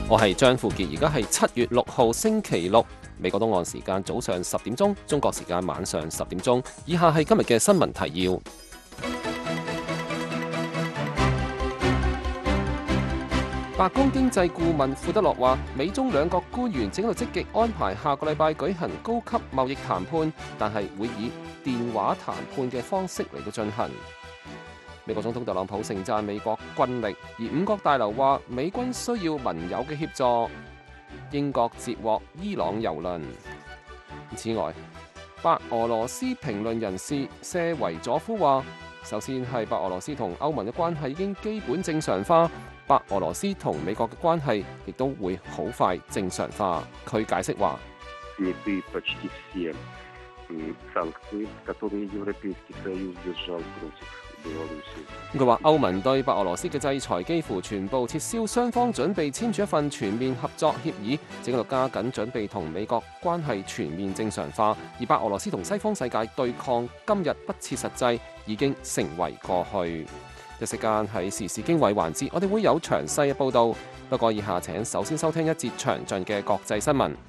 我係張富傑，而家係7月6號星期六，美國東岸時間早上10點鐘，中國時間晚上10點鐘。以下係今日嘅新聞提要。白宮經濟顧問庫德洛話，美中兩國官員正喺度積極安排下個禮拜舉行高級貿易談判，但係會以電話談判嘅方式嚟到進行。美國總統特朗普盛讚美國軍力，而五角大樓話美軍需要盟友嘅協助。英國截獲伊朗油輪。此外，白俄羅斯評論人士謝維佐夫話，首先係白俄羅斯同歐盟嘅關係已經基本正常化，白俄羅斯同美國嘅關係亦都會好快正常化。佢解釋話，佢話歐盟對白俄羅斯嘅制裁幾乎全部撤銷，雙方準備簽署一份全面合作協議，正喺度加緊準備同美國關係全面正常化。而白俄羅斯同西方世界對抗今日不切實際，已經成為過去。一時間喺時事經緯環節，我哋會有詳細嘅報導。不過以下請首先收聽一節詳盡嘅國際新聞。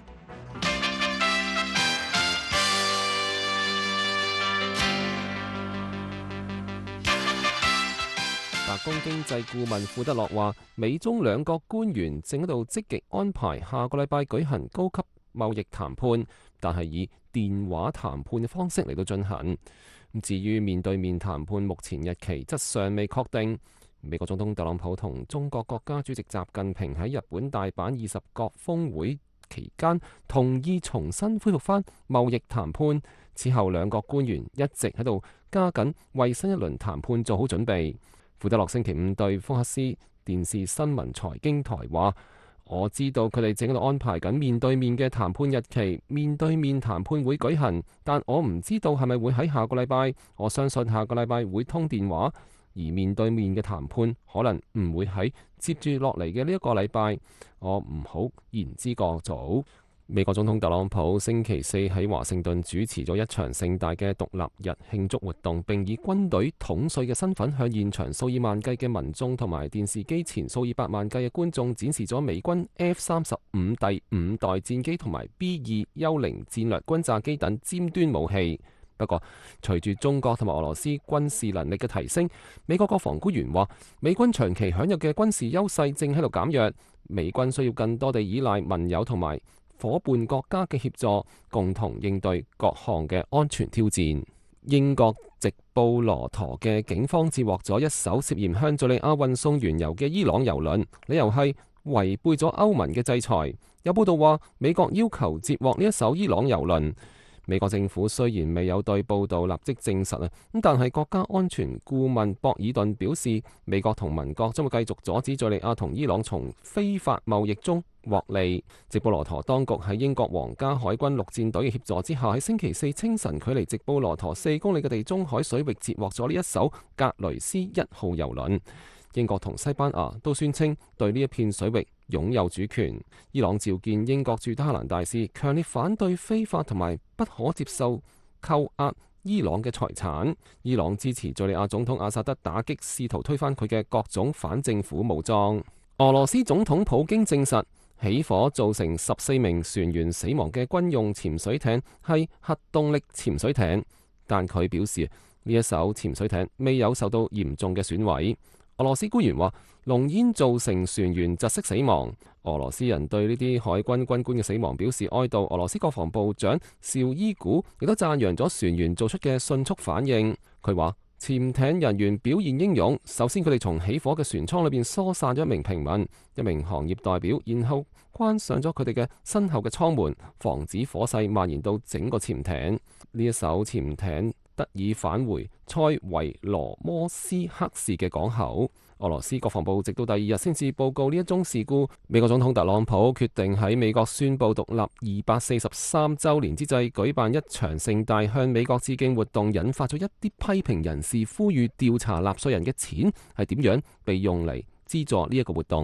白宮經濟顧問庫德洛話，美中兩國官員正喺度積極安排下個禮拜舉行高級貿易談判，但係以電話談判嘅方式嚟到進行。至於面對面談判，目前日期則尚未確定。美國總統特朗普同中國國家主席習近平喺日本大阪20國峰會期間同意重新恢復返貿易談判。此後兩國官員一直喺度加緊為新一輪談判做好準備。庫德洛星期五對福克斯電視新聞財經台話，我知道佢哋正喺度安排緊面對面嘅談判日期，面對面談判會舉行，但我唔知道係咪會喺下個禮拜。我相信下個禮拜會通電話，而面對面嘅談判可能唔會喺接住落嚟嘅呢一個禮拜。我唔好言之過早。美國總統特朗普星期四喺華盛頓主持咗一場盛大嘅獨立日慶祝活動，並以軍隊統帥嘅身份向現場數以萬計嘅民眾同埋電視機前數以百萬計嘅觀眾展示咗美軍 F-35第5代戰機同埋 B-2幽靈戰略轟炸機等尖端武器。不過，隨住中國同埋俄羅斯軍事能力嘅提升，美國國防官員話，美軍長期享有嘅軍事優勢正喺度減弱，美軍需要更多地依賴盟友同埋伙伴國家嘅協助，共同應對各項嘅安全挑戰。英國直布羅陀嘅警方截獲咗一艘涉嫌向敘利亞運送原油嘅伊朗油輪，理由係違背咗歐盟嘅制裁。有報道話，美國要求截獲呢一艘伊朗油輪。美國政府雖然未有對報道立即證實但係國家安全顧問博爾頓表示，美國同盟國將會繼續阻止敘利亞同伊朗從非法貿易中獲利。直布羅陀當局喺英國皇家海軍陸戰隊嘅協助之下，喺星期四清晨距離直布羅陀4公里嘅地中海水域截獲咗呢一艘格雷斯1號油輪。英國同西班牙都宣稱對呢一片水域擁有主權。伊朗召見英國駐德黑蘭大使，強烈反對非法同埋不可接受扣押伊朗嘅財產。伊朗支持敘利亞總統阿薩德打擊試圖推翻佢嘅各種反政府武裝。俄羅斯總統普京證實，起火造成14名船員死亡嘅軍用潛水艇係核動力潛水艇，但佢表示呢一艘潛水艇未有受到嚴重嘅損毀。俄羅斯官員話，濃煙造成船員窒息死亡。俄羅斯人對呢啲海軍軍官嘅死亡表示哀悼。俄羅斯國防部長紹伊古亦都讚揚咗船員做出嘅迅速反應。佢話，潛艇人員表現英勇，首先佢哋從起火嘅船艙裏邊疏散咗一名平民、一名行業代表，然後關上咗佢哋嘅身後嘅艙門，防止火勢蔓延到整個潛艇。呢一艘潛艇得以返回塞維羅摩斯克市嘅港口。俄羅斯國防部直到第2日先至報告呢一宗事故。美國總統特朗普決定喺美國宣布獨立243週年之際舉辦一場盛大向美國致敬活動，引發咗一啲批評人士呼籲調查納稅人嘅錢係點樣被用嚟資助呢一個活動。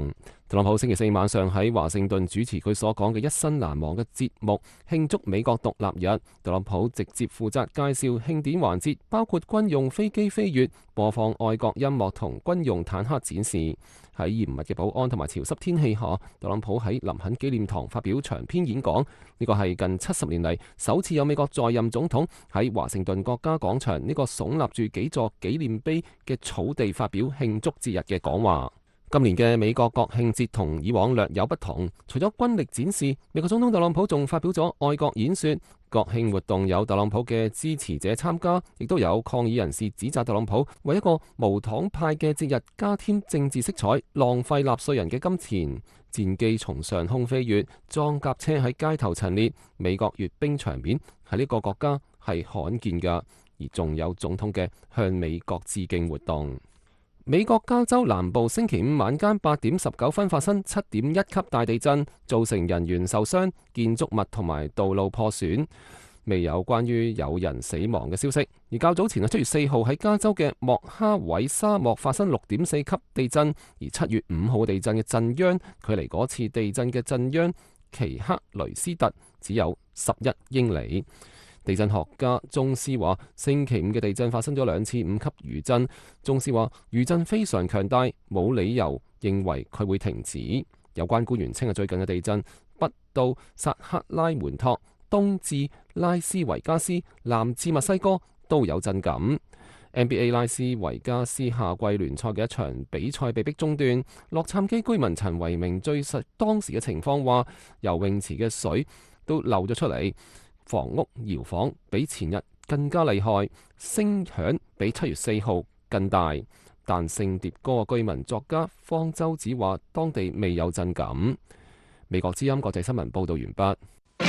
特朗普星期四晚上喺華盛頓主持佢所講嘅一生難忘嘅節目，慶祝美國獨立日。特朗普直接負責介紹慶典環節，包括軍用飛機飛越、播放愛國音樂同軍用坦克展示。喺嚴密嘅保安同埋潮濕天氣下，特朗普喺林肯紀念堂發表長篇演講。呢個係近70年嚟首次有美國在任總統喺華盛頓國家廣場呢個聳立住幾座紀念碑嘅草地發表慶祝節日嘅講話。今年嘅美國國慶節同以往略有不同，除咗軍力展示，美國總統特朗普仲發表咗愛國演說。國慶活動有特朗普嘅支持者參加，亦都有抗議人士指責特朗普為一個無黨派嘅節日加添政治色彩，浪費納稅人嘅金錢。戰機從上空飛越，裝甲車喺街頭陳列，美國閱兵場面喺呢個國家係罕見㗎，而仲有總統嘅向美國致敬活動。美國加州南部星期五晚間8點19分發生7.1級大地震，造成人員受傷、建築物同埋道路破損，未有關於有人死亡嘅消息。而較早前7月4號喺加州嘅莫哈韋沙漠發生6.4級地震，而7月5號地震嘅震央距離嗰次地震嘅震央奇克雷斯特只有11英里。地震學家鍾斯話，星期五嘅地震發生咗2次5級餘震。鍾斯話，餘震非常強大，冇理由認為佢會停止。有關官員稱，最近嘅地震北到薩克拉門托，東至拉斯維加斯，南至墨西哥都有震感。NBA 拉斯維加斯夏季聯賽嘅一場比賽被迫中斷。洛杉磯居民陳維明敘述當時嘅情況話，游泳池嘅水都漏咗出嚟。房屋搖晃比前日更加厲害，聲響比7月4號更大。但聖迭戈嘅居民作家方舟子話，當地未有震感。美國之音國際新聞報道完畢。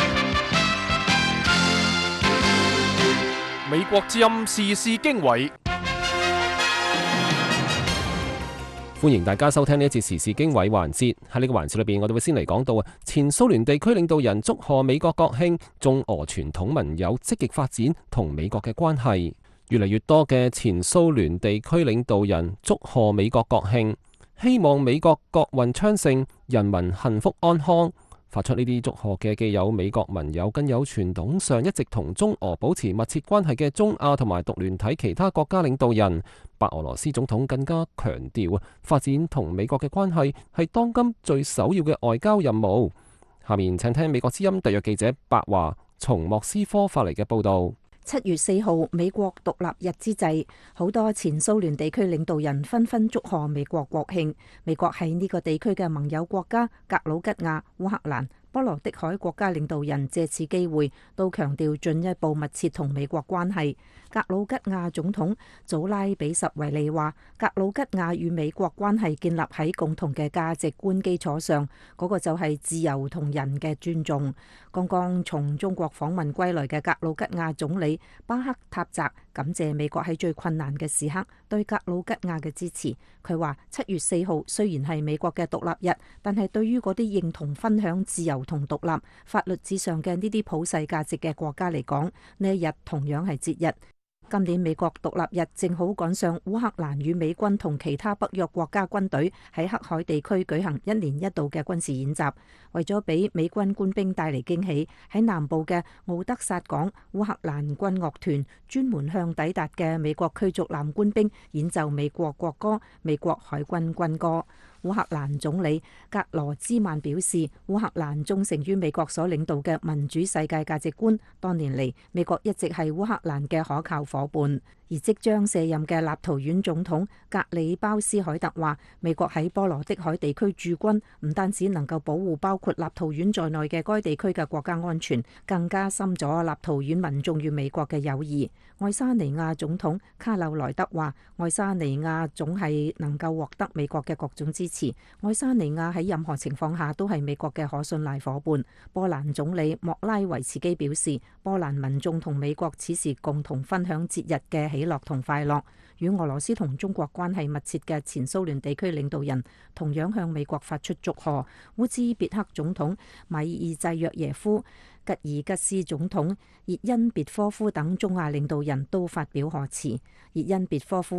美國之音時事經緯。 歡迎大家收聽呢一節時事經緯環節。喺呢個環節裏邊，我哋會先嚟講到前蘇聯地區領導人祝賀美國國慶，中俄傳統盟友積極發展同美國嘅關係。越嚟越多嘅前蘇聯地區領導人祝賀美國國慶，希望美國國運昌盛，人民幸福安康。發出呢啲祝賀嘅既有美國盟友，更有傳統上一直同中俄保持密切關係嘅中亞同埋獨聯體其他國家領導人。白俄羅斯總統更加強調發展同美國嘅關係係當今最首要嘅外交任務。下面請聽美國之音特約記者白華從莫斯科發嚟嘅報道。 7月4號美國獨立日之際，好多前蘇聯地區領導人紛紛祝賀美國國慶。美國喺呢個地區嘅盟友國家格魯吉亞、烏克蘭、波羅的海國家領導人借此機會都強調進一步密切同美國關係。格魯吉亞總統祖拉比什維利話，格魯吉亞與美國關係建立喺共同嘅價值觀基礎上，嗰個就係自由同人嘅尊重。剛剛從中國訪問歸來嘅格魯吉亞總理巴克塔澤感謝美國喺最困難嘅時刻對格魯吉亞嘅支持。佢話7月4號雖然係美國嘅獨立日，但係對於嗰啲認同分享自由同獨立、法律至上嘅呢啲普世價值嘅國家嚟講，呢一日同樣係節日。今年美國獨立日正好趕上烏克蘭與美軍同其他北約國家軍隊喺黑海地區舉行1年1度嘅軍事演習。為咗俾美軍官兵帶嚟驚喜，喺南部嘅敖德薩港，烏克蘭軍樂團專門向抵達嘅美國驅逐艦官兵演奏美國國歌、美國海軍軍歌。烏克蘭總理格羅茲曼表示，烏克蘭忠誠於美國所領導嘅民主世界價值觀。多年嚟，美國一直係烏克蘭嘅可靠夥伴。而即將卸任嘅立陶宛總統格里鮑斯凱特話，美國喺波羅的海地區駐軍唔單止能夠保護包括立陶宛在內嘅該地區嘅國家安全，更加深咗立陶宛民眾與美國嘅友誼。愛沙尼亞總統卡紐萊德話，愛沙尼亞總係能夠獲得美國嘅各種支持。愛沙尼亞喺任何情況下都係美國嘅可信賴夥伴。波蘭總理莫拉維茨基表示，波蘭民眾同美國此時共同分享節日嘅喜樂同快樂。與俄羅斯同中國關係密切嘅前蘇聯地區領導人同樣向美國發出祝賀。烏茲別克總統米爾濟約耶夫、吉爾吉斯總統熱恩別科夫等中亞領導人都發表賀詞。熱恩別科夫話，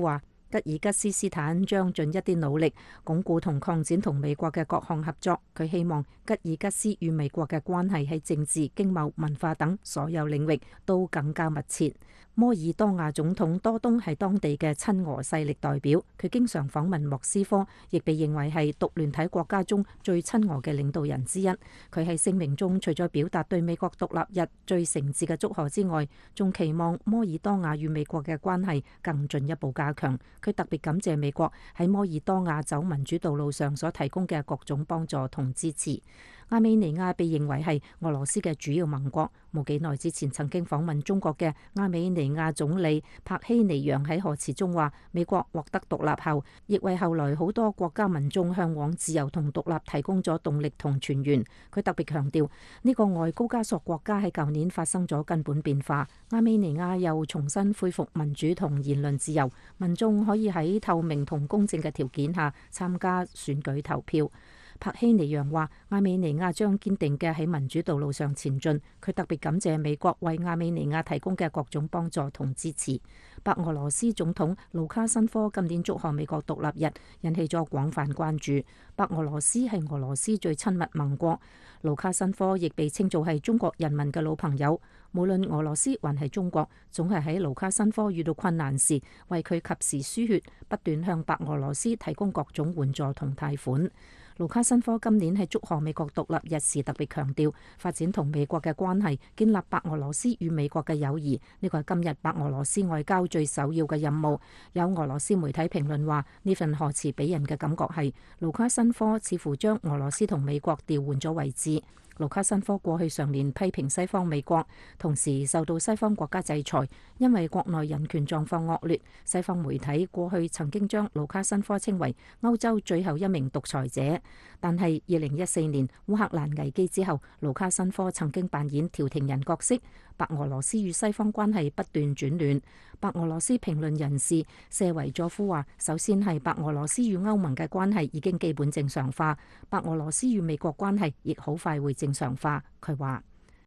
吉爾吉斯斯坦將盡一啲努力鞏固同擴展同美國嘅各項合作。佢希望吉爾吉斯與美國嘅關係喺政治、經貿、文化等所有領域都更加密切。摩爾多瓦總統多東係當地嘅親俄勢力代表，佢經常訪問莫斯科，亦被認為係獨聯體國家中最親俄嘅領導人之一。佢喺聲明中除咗表達對美國獨立日最誠摯嘅祝賀之外，仲期望摩爾多瓦與美國嘅關係更進一步加強。佢特別感謝美國喺摩爾多瓦走民主道路上所提供嘅各種幫助同支持。亞美尼亞被認為係俄羅斯嘅主要盟國。冇幾耐之前曾經訪問中國嘅亞美尼亞總理帕希尼揚喺賀詞中話，美國獲得獨立後，亦為後來好多國家民眾向往自由同獨立提供咗動力同泉源。佢特別強調，呢個外高加索國家喺舊年發生咗根本變化，亞美尼亞又重新恢復民主同言論自由，民眾可以喺透明同公正嘅條件下參加選舉投票。帕希尼揚話，亞美尼亞將堅定嘅喺民主道路上前進。佢特別感謝美國為亞美尼亞提供嘅各種幫助同支持。白俄羅斯總統盧卡申科今年祝賀美國獨立日，引起咗廣泛關注。白俄羅斯係俄羅斯最親密盟國，盧卡申科亦被稱做係中國人民嘅老朋友。無論俄羅斯還係中國，總係喺盧卡申科遇到困難時為佢及時輸血，不斷向白俄羅斯提供各種援助同貸款。盧卡申科今年喺祝賀美國獨立日時特別強調，發展同美國嘅關係，建立白俄羅斯與美國嘅友誼，呢個係今日白俄羅斯外交最首要嘅任務。有俄羅斯媒體評論話，呢份賀詞俾人嘅感覺係盧卡申科似乎將俄羅斯同美國調換咗位置。盧卡申科過去常年批評西方美國，同時受到西方國家制裁，因為國內人權狀況惡劣。西方媒體過去曾經將盧卡申科稱為歐洲最後一名獨裁者，但係2014年烏克蘭危機之後，盧卡申科曾經扮演調停人角色。白俄羅斯與西方關係不斷轉暖。白俄羅斯評論人士謝維佐夫話，首先係白俄羅斯與歐盟嘅關係已經基本正常化，白俄羅斯與美國關係亦好快會正常化。佢話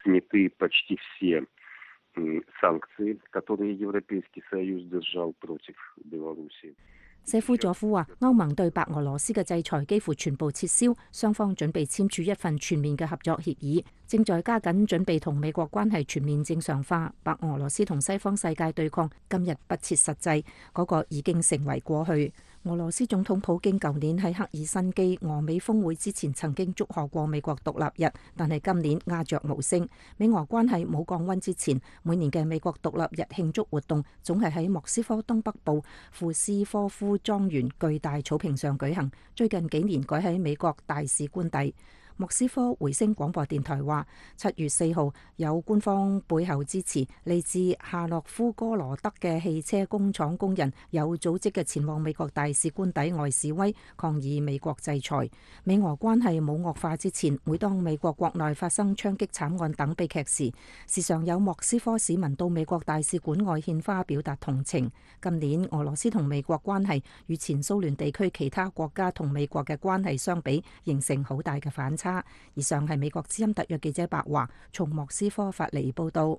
謝夫佐夫話，歐盟對白俄羅斯嘅制裁幾乎全部撤銷，雙方準備簽署一份全面嘅合作協議，正在加緊準備同美國關係全面正常化。白俄羅斯同西方世界對抗今日不切實際，嗰個已經成為過去。俄羅斯總統普京舊年喺赫爾辛基俄美峰會之前曾經祝賀過美國獨立日，但係今年鴉雀無聲。美俄關係冇降溫之前，每年嘅美國獨立日慶祝活動總係喺莫斯科東北部庫斯科夫莊園巨大草坪上舉行，最近幾年改喺美國大使官邸。莫斯科回聲廣播電台話，7月4號有官方背後支持，嚟自夏洛夫哥羅德嘅汽車工廠工人有組織嘅前往美國大使官邸外示威，抗議美國制裁。美俄關係冇惡化之前，每當美國國內發生槍擊慘案等悲劇時，時常有莫斯科市民到美國大使館外獻花表達同情。今年俄羅斯同美國關係與前蘇聯地區其他國家同美國嘅關係相比，形成好大嘅反差。以上係美國之音特約記者白華從莫斯科發嚟報道。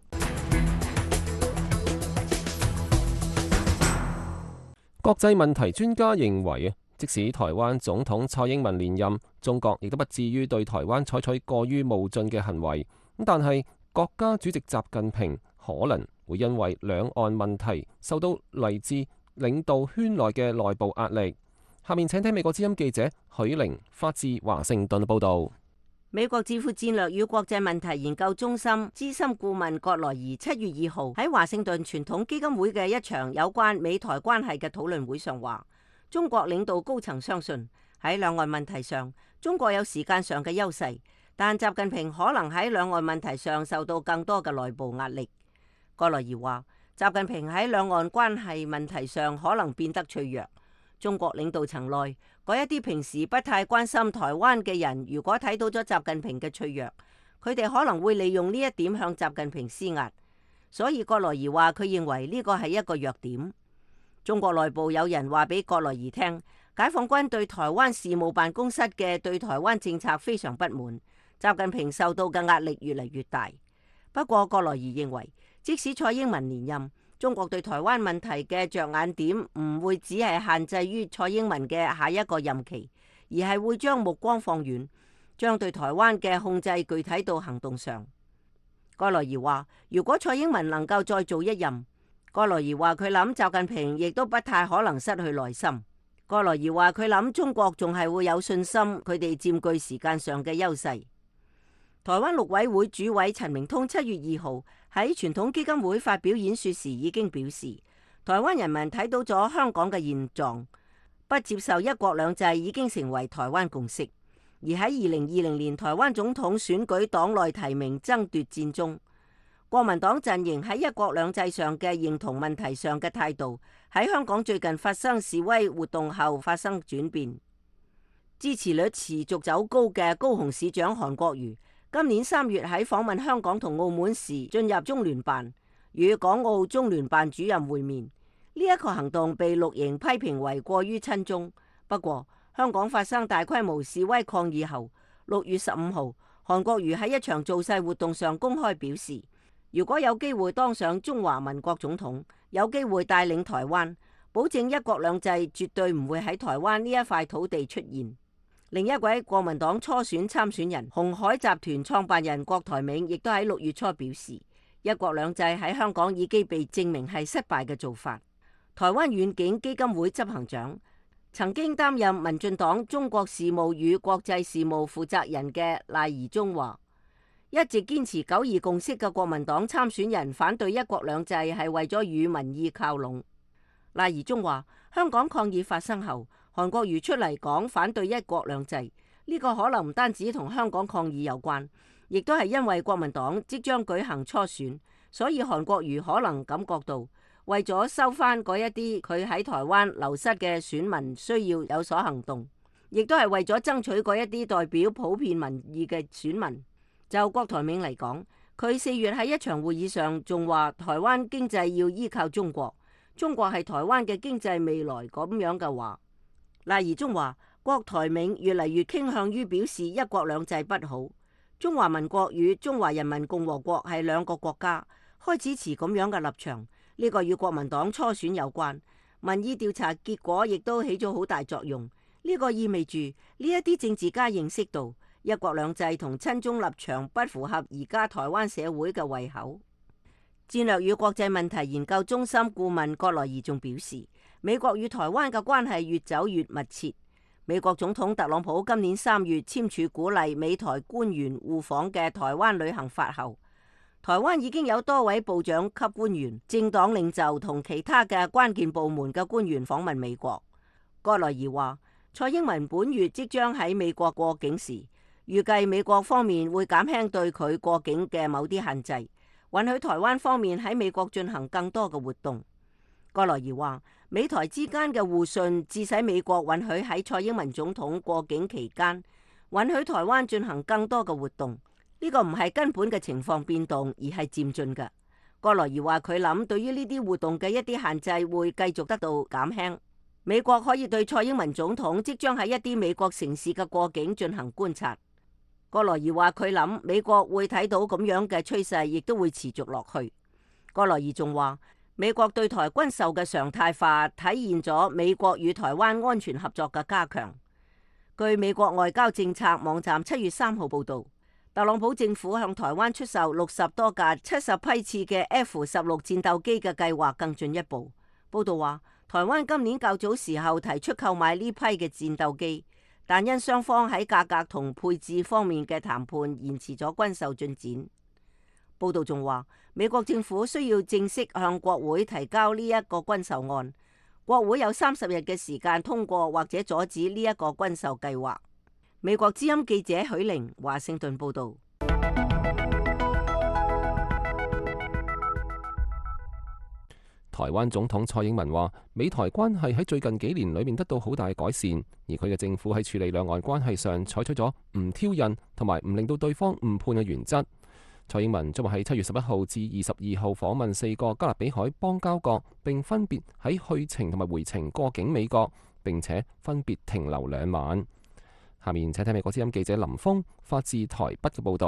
國際問題專家認為，即使台灣總統蔡英文連任，中國亦都不至於對台灣採取過於冒進嘅行為。但係國家主席習近平可能會因為兩岸問題受到嚟自領導圈內嘅內部壓力。下面請聽美國之音記者許玲發自華盛頓報道。 美國智庫戰略與國際問題研究中心資深顧問葛萊儀7月2號喺華盛頓傳統基金會嘅一場有關美台關係嘅討論會上話，中國領導高層相信喺兩岸問題上，中國有時間上嘅優勢，但習近平可能喺兩岸問題上受到更多嘅內部壓力。葛萊儀話，習近平喺兩岸關係問題上可能變得脆弱。中國領導層內嗰一啲平時不太關心台灣嘅人，如果睇到咗習近平嘅脆弱，佢哋可能會利用呢一點向習近平施壓。所以葛萊儀話，佢認為呢個係一個弱點。中國內部有人話俾葛萊儀聽，解放軍對台灣事務辦公室嘅對台灣政策非常不滿，習近平受到嘅壓力越嚟越大。不過葛萊儀認為，即使蔡英文連任， 中國對台灣問題嘅着眼點唔會只係限制於蔡英文嘅下一個任期，而係會將目光放遠，將對台灣嘅控制具體到行動上。蓋萊儀話：如果蔡英文能夠再做一任，蓋萊儀話佢諗習近平亦都不太可能失去耐心。蓋萊儀話佢諗中國仲係會有信心，佢哋佔據時間上嘅優勢。台灣陸委會主委陳明通7月2號喺傳統基金會發表演說時已經表示，台灣人民睇到咗香港嘅現狀，不接受一國兩制已經成為台灣共識。而喺2020年台灣總統選舉黨內提名爭奪戰中，國民黨陣營喺一國兩制上嘅認同問題上嘅態度，喺香港最近發生示威活動後發生轉變。支持率持續走高嘅高雄市長韓國瑜，今年3月喺訪問香港同澳門時進入中聯辦，與港澳中聯辦主任會面。呢一個行動被綠營批評為過於親中。不過，香港發生大規模示威抗議後，6月15號，韓國瑜喺一場造勢活動上公開表示，如果有機會當上中華民國總統，有機會帶領台灣，保證一國兩制絕對唔會喺台灣呢一塊土地出現。另一位國民黨初選參選人鴻海集團創辦人郭台銘亦都喺6月初表示，一國兩制喺香港已經被證明係失敗嘅做法。台灣遠景基金會執行長、曾經擔任民進黨中國事務與國際事務負責人嘅賴宜中話，一直堅持9·2共識嘅國民黨參選人反對一國兩制係為咗與民意靠攏。賴宜中話，香港抗議發生後，韓國瑜出嚟講反對一國兩制，呢個可能唔單止同香港抗議有關，亦都係因為國民黨即將舉行初選，所以韓國瑜可能感覺到為咗收翻嗰一啲佢喺台灣流失嘅選民，需要有所行動，亦都係為咗爭取嗰一啲代表普遍民意嘅選民。就郭台銘嚟講，佢4月喺一場會議上仲話台灣經濟要依靠中國，中國係台灣嘅經濟未來咁樣嘅話。賴宜中話，郭台銘越嚟越傾向於表示一國兩制不好，中華民國與中華人民共和國係兩個國家，開始持咁樣嘅立場。呢個與國民黨初選有關，民意調查結果亦都起咗好大作用。呢個意味住呢一啲政治家認識到一國兩制同親中立場不符合而家台灣社會嘅胃口。戰略與國際問題研究中心顧問葛萊儀仲表示，美國與台灣嘅關係越走越密切。美國總統特朗普今年3月簽署鼓勵美台官員互訪嘅台灣旅行法後，台灣已經有多位部長級官員、政黨領袖同其他嘅關鍵部門嘅官員訪問美國。葛萊儀話，蔡英文本月即將喺美國過境時，預計美國方面會減輕對佢過境嘅某啲限制，允許台灣方面喺美國進行更多嘅活動。葛萊儀話，美台之間嘅互信致使美國允許喺蔡英文總統過境期間，允許台灣進行更多嘅活動。呢個唔係根本嘅情況變動，而係漸進嘅。葛萊儀話佢諗，對於呢啲活動嘅一啲限制會繼續得到減輕。美國可以對蔡英文總統即將喺一啲美國城市嘅過境進行觀察。葛萊儀話佢諗，美國會睇到咁樣嘅趨勢，亦都會持續落去。葛萊儀仲話，美國對台軍售嘅常態化體現咗美國與台灣安全合作嘅加強。據美國外交政策網站7月3號報導，特朗普政府向台灣出售60多架70批次嘅 F-16戰鬥機嘅計劃更進一步。報導話，台灣今年較早時候提出購買呢批嘅戰鬥機，但因雙方喺價格同配置方面嘅談判延遲咗軍售進展。報導仲話，美國政府需要正式向國會提交呢一個軍售案，國會有30日嘅時間通過或者阻止呢一個軍售計劃。美國之音記者許玲華盛頓報導。 台灣總統蔡英文話，美台關係喺最近幾年裏面得到好大改善，而佢嘅政府喺處理兩岸關係上採取咗唔挑釁同埋唔令到對方誤判嘅原則。蔡英文將會喺7月11號至22號訪問4個加勒比海邦交國，並分別喺去程同埋回程過境美國，並且分別停留2晚。下面請睇美國之音記者林峰發自台北嘅報導。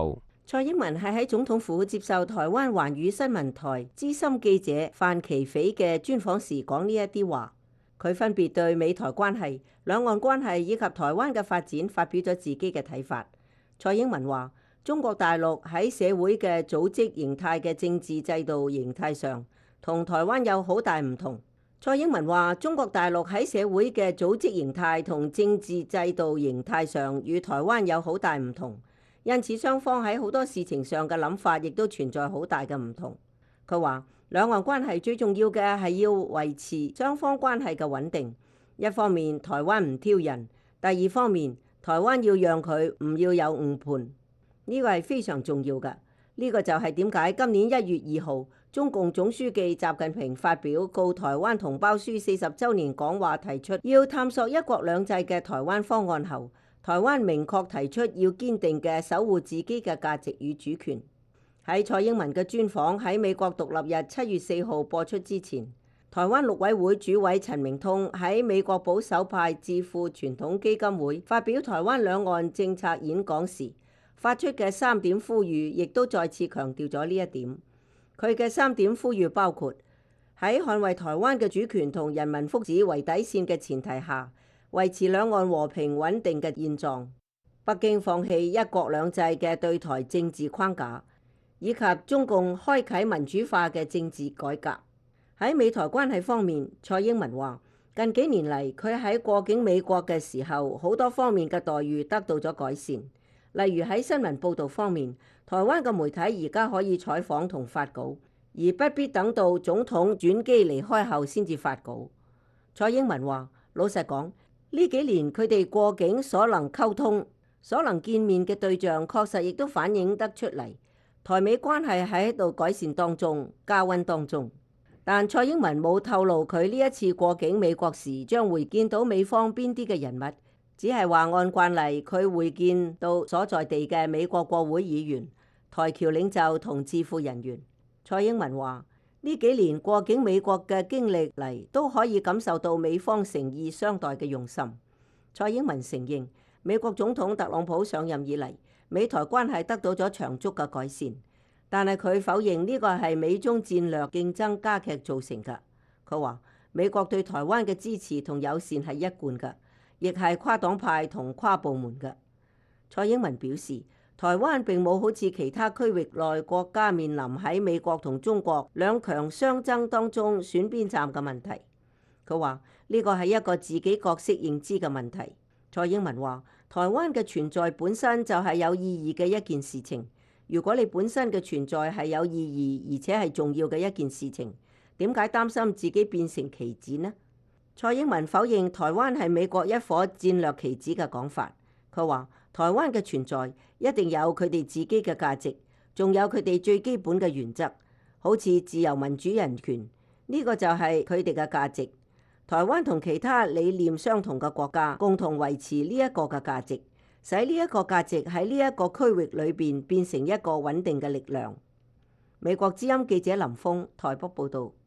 蔡英文係喺總統府接受台灣環宇新聞台資深記者范琪斐嘅專訪時講呢一啲話。佢分別對美台關係、兩岸關係以及台灣嘅發展發表咗自己嘅睇法。蔡英文話：中國大陸喺社會嘅組織形態嘅政治制度形態上，同台灣有好大唔同。蔡英文話：中國大陸喺社會嘅組織形態同政治制度形態上，與台灣有好大唔同。因此，雙方喺好多事情上嘅諗法，亦都存在好大嘅唔同。佢話：兩岸關係最重要嘅係要維持雙方關係嘅穩定。一方面，台灣唔挑釁；第二方面，台灣要讓佢唔要有誤判。呢個係非常重要嘅。呢個就係點解今年1月2號，中共總書記習近平發表告台灣同胞書40週年講話，提出要探索一國兩制嘅台灣方案後，台灣明確提出要堅定嘅守護自己嘅價值與主權。喺蔡英文嘅專訪喺美國獨立日7月4號播出之前，台灣陸委會主委陳明通喺美國保守派智庫傳統基金會發表台灣兩岸政策演講時，發出嘅3點呼籲，亦都再次強調咗呢一點。佢嘅3點呼籲包括喺捍衛台灣嘅主權同人民福祉為底線嘅前提下，維持兩岸和平穩定嘅現狀，北京放棄一國兩制嘅對台政治框架，以及中共開啟民主化嘅政治改革。喺美台關係方面，蔡英文話：近幾年嚟，佢喺過境美國嘅時候，好多方面嘅待遇得到咗改善。例如喺新聞報導方面，台灣嘅媒體而家可以採訪同發稿，而不必等到總統轉機離開後先至發稿。蔡英文話：老實講，呢幾年佢哋過境所能溝通、所能見面嘅對象，確實亦都反映得出嚟。台美關係喺度改善當中、加溫當中。但蔡英文冇透露佢呢一次過境美國時將會見到美方邊啲嘅人物，只係話按慣例佢會見到所在地嘅美國國會議員、台僑領袖同智庫人員。蔡英文話：呢幾年過境美國嘅經歷嚟，都可以感受到美方誠意相待嘅用心。蔡英文承認，美國總統特朗普上任以嚟，美台關係得到咗長足嘅改善，但係佢否認呢個係美中戰略競爭加劇造成嘅。佢話美國對台灣嘅支持同友善係一貫嘅，亦係跨黨派同跨部門嘅。蔡英文表示，台灣並冇好似其他區域內國家面臨喺美國同中國兩強相爭當中選邊站嘅問題。佢話呢個係一個自己角色認知嘅問題。蔡英文話：台灣嘅存在本身就係有意義嘅一件事情。如果你本身嘅存在係有意義而且係重要嘅一件事情，點解擔心自己變成棋子呢？蔡英文否認台灣係美國一顆戰略棋子嘅講法。佢話台灣嘅存在一定有佢哋自己嘅價值，仲有佢哋最基本嘅原則，好似自由民主人權，呢個就係佢哋嘅價值。台灣同其他理念相同嘅國家共同維持呢一個嘅價值，使呢一個價值喺呢一個區域裏邊變成一個穩定嘅力量。美國之音記者林峰台北報導。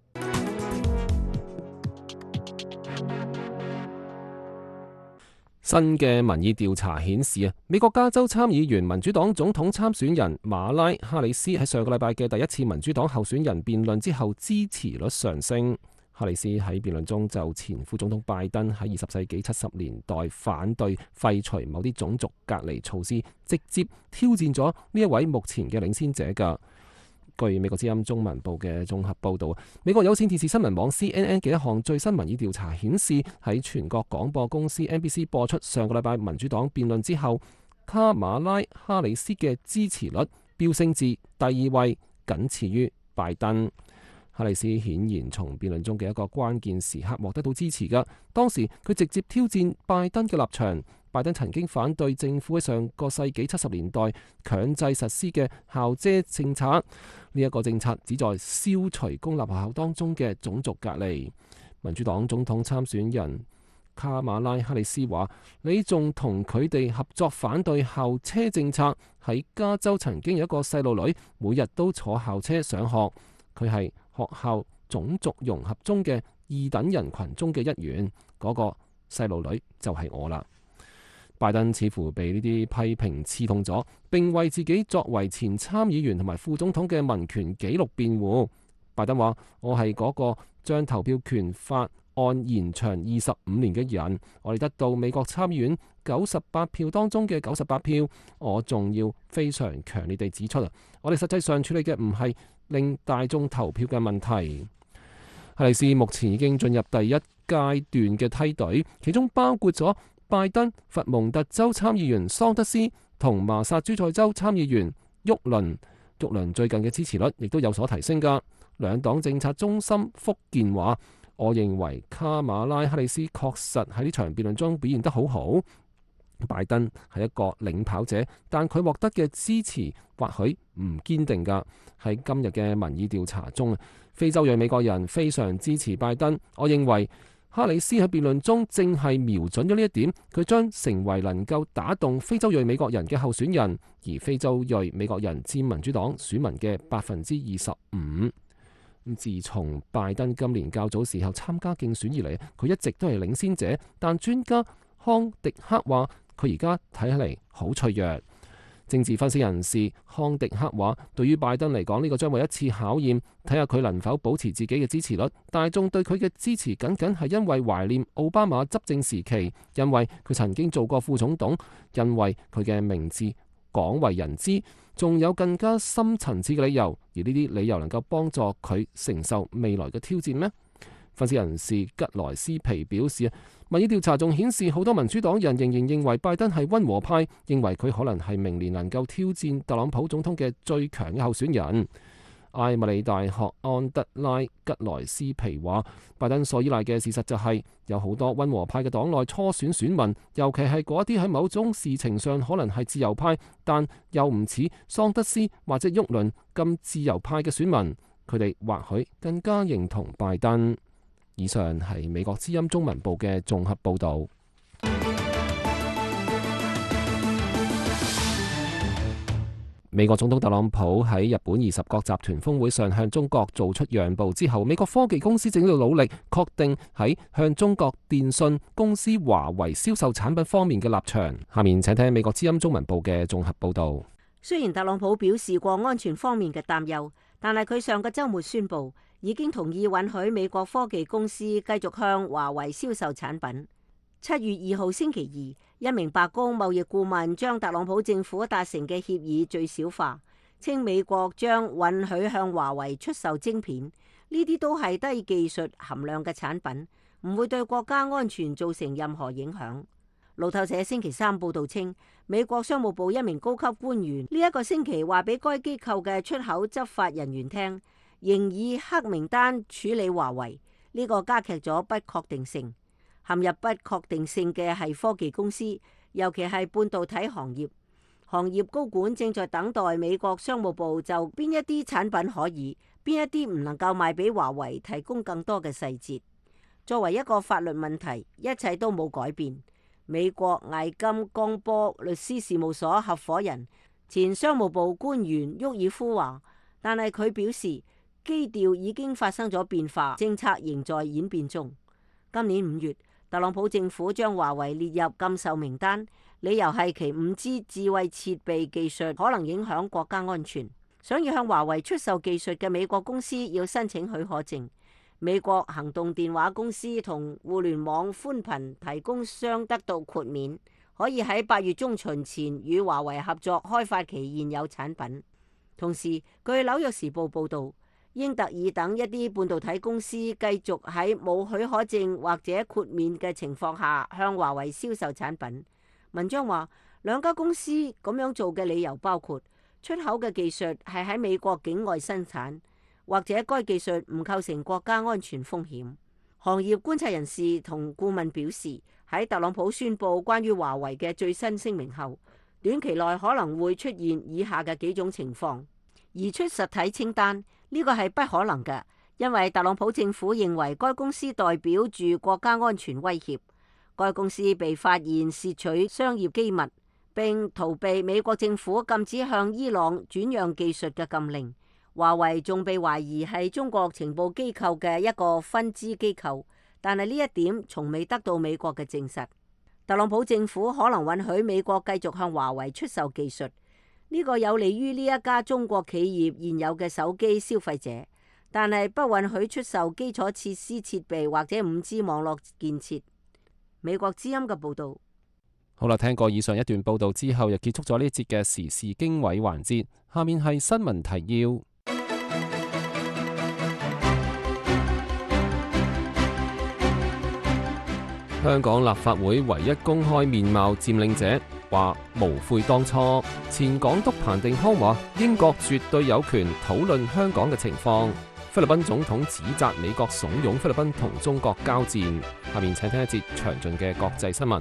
新嘅民意調查顯示啊，美國加州參議員民主黨總統參選人馬拉哈里斯喺上個禮拜嘅第一次民主黨候選人辯論之後支持率上升。哈里斯喺辯論中就前副總統拜登喺20世紀70年代反對廢除某啲種族隔離措施，直接挑戰咗呢一位目前嘅領先者㗎。據美國之音中文部嘅綜合報導，美國有線電視新聞網 CNN 嘅一項最新民意調查顯示，喺全國廣播公司 NBC 播出上個禮拜民主黨辯論之後，卡馬拉哈里斯嘅支持率飆升至第2位，僅次於拜登。哈里斯顯然從辯論中嘅一個關鍵時刻獲得到支持㗎。當時佢直接挑戰拜登嘅立場。拜登曾經反對政府喺上個世紀70年代強制實施嘅校遮政策，呢一個政策旨在消除公立學校當中嘅種族隔離。民主黨總統參選人卡馬拉哈里斯話：你仲同佢哋合作反對校車政策。喺加州曾經有一個細路女每日都坐校車上學，佢係學校種族融合中嘅2等人群中嘅一員，嗰個細路女就係我啦。 拜登似乎被呢啲批評刺痛咗，並為自己作為前參議員同埋副總統嘅民權紀錄辯護。拜登話：我係嗰個將投票權法案延長25年嘅人，我哋得到美國參議院98票當中嘅98票。我仲要非常強烈地指出，我哋實際上處理嘅唔係令大眾投票嘅問題。哈里斯目前已經進入第一階段嘅梯隊，其中包括咗拜登、佛蒙特州參議員桑德斯同麻薩諸塞州參議員沃倫。沃倫最近嘅支持率亦都有所提升㗎。兩黨政策中心福建話：我認為卡馬拉哈里斯確實喺呢場辯論中表現得好好。拜登係一個領跑者，但佢獲得嘅支持或許唔堅定㗎。喺今日嘅民意調查中，非洲裔美國人非常支持拜登。我認為哈里斯喺辯論中正係瞄準咗呢一點，佢將成為能夠打動非洲裔美國人嘅候選人，而非洲裔美國人佔民主黨選民嘅25%。自從拜登今年較早時候參加競選以嚟，佢一直都係領先者，但專家康迪克話佢而家睇起嚟好脆弱。政治分析人士康迪克話，對於拜登嚟講，呢個將會一次考驗，睇下佢能否保持自己嘅支持率。大眾對佢嘅支持僅僅係因為懷念奧巴馬執政時期，因為佢曾經做過副總統，因為佢嘅名字廣為人知，仲有更加深層次嘅理由，而呢啲理由能夠幫助佢承受未來嘅挑戰咩？分析人士吉萊斯皮表示，民意調查仲顯示好多民主黨人仍然認為拜登係溫和派，認為佢可能係明年能夠挑戰特朗普總統嘅最強嘅候選人。艾密里大學安德拉吉萊斯皮話，拜登所依賴嘅事實就係有好多溫和派嘅黨內初選選民，尤其係嗰啲喺某種事情上可能係自由派，但又唔似桑德斯或者沃倫咁自由派嘅選民，佢哋或許更加認同拜登。以上係美國之音中文部嘅綜合報導。美國總統特朗普喺日本20國集團峰會上向中國做出讓步之後，美國科技公司正喺度努力確定喺向中國電信公司華為銷售產品方面嘅立場。下面請聽美國之音中文部嘅綜合報導。 雖然特朗普表示過安全方面嘅擔憂，但係佢上個週末宣布已經同意允許美國科技公司繼續向華為銷售產品。7月2號星期二，一名白宮貿易顧問將特朗普政府達成嘅協議最小化，稱美國將允許向華為出售晶片，呢啲都係低技術含量嘅產品，唔會對國家安全造成任何影響。路透社星期三報道稱，美國商務部一名高級官員呢一個星期話俾該機構嘅出口執法人員聽，仍以黑名單處理華為，呢個加劇咗不確定性。陷入不確定性嘅係科技公司，尤其係半導體行業。行業高管正在等待美國商務部就邊一啲產品可以，邊一啲唔能夠賣俾華為提供更多嘅細節。作為一個法律問題，一切都冇改變。美國艾金江波律師事務所合夥人、前商務部官員沃爾夫話，但係佢表示基調已經發生咗變化，政策仍在演變中。今年5月，特朗普政府將華為列入禁售名單，理由係其5G智慧設備技術可能影響國家安全。想要向華為出售技術嘅美國公司要申請許可證。美國行動電話公司同互聯網寬頻提供商得到豁免，可以喺8月中旬前與華為合作開發其現有產品。同時，據紐約時報報導，英特爾等一啲半導體公司繼續喺冇許可證或者豁免嘅情況下向華為銷售產品。文章話，兩家公司咁樣做嘅理由包括出口嘅技術係喺美國境外生產，或者該技術唔構成國家安全風險。行業觀察人士同顧問表示，喺特朗普宣布關於華為嘅最新聲明後，短期內可能會出現以下嘅幾種情況：移出實體清單，呢個係不可能嘅，因為特朗普政府認為該公司代表住國家安全威脅。該公司被發現竊取商業機密，並逃避美國政府禁止向伊朗轉讓技術嘅禁令。華為仲被懷疑係中國情報機構嘅一個分支機構，但係呢一點從未得到美國嘅證實。 特朗普政府可能允許美國繼續向華為出售技術，呢個有利於呢一家中國企業現有嘅手機消費者，但係不允許出售基礎設施設備或者5G 網絡建設。美國之音嘅報導。 好啦，聽過以上一段報導之後，又結束咗呢一節嘅時事經緯環節。下面係新聞提要。香港立法會唯一公開面貌佔領者話無悔當初。前港督彭定康話英國絕對有權討論香港嘅情況。菲律賓總統指責美國慫恿菲律賓同中國交戰。下面請聽一節詳盡嘅國際新聞。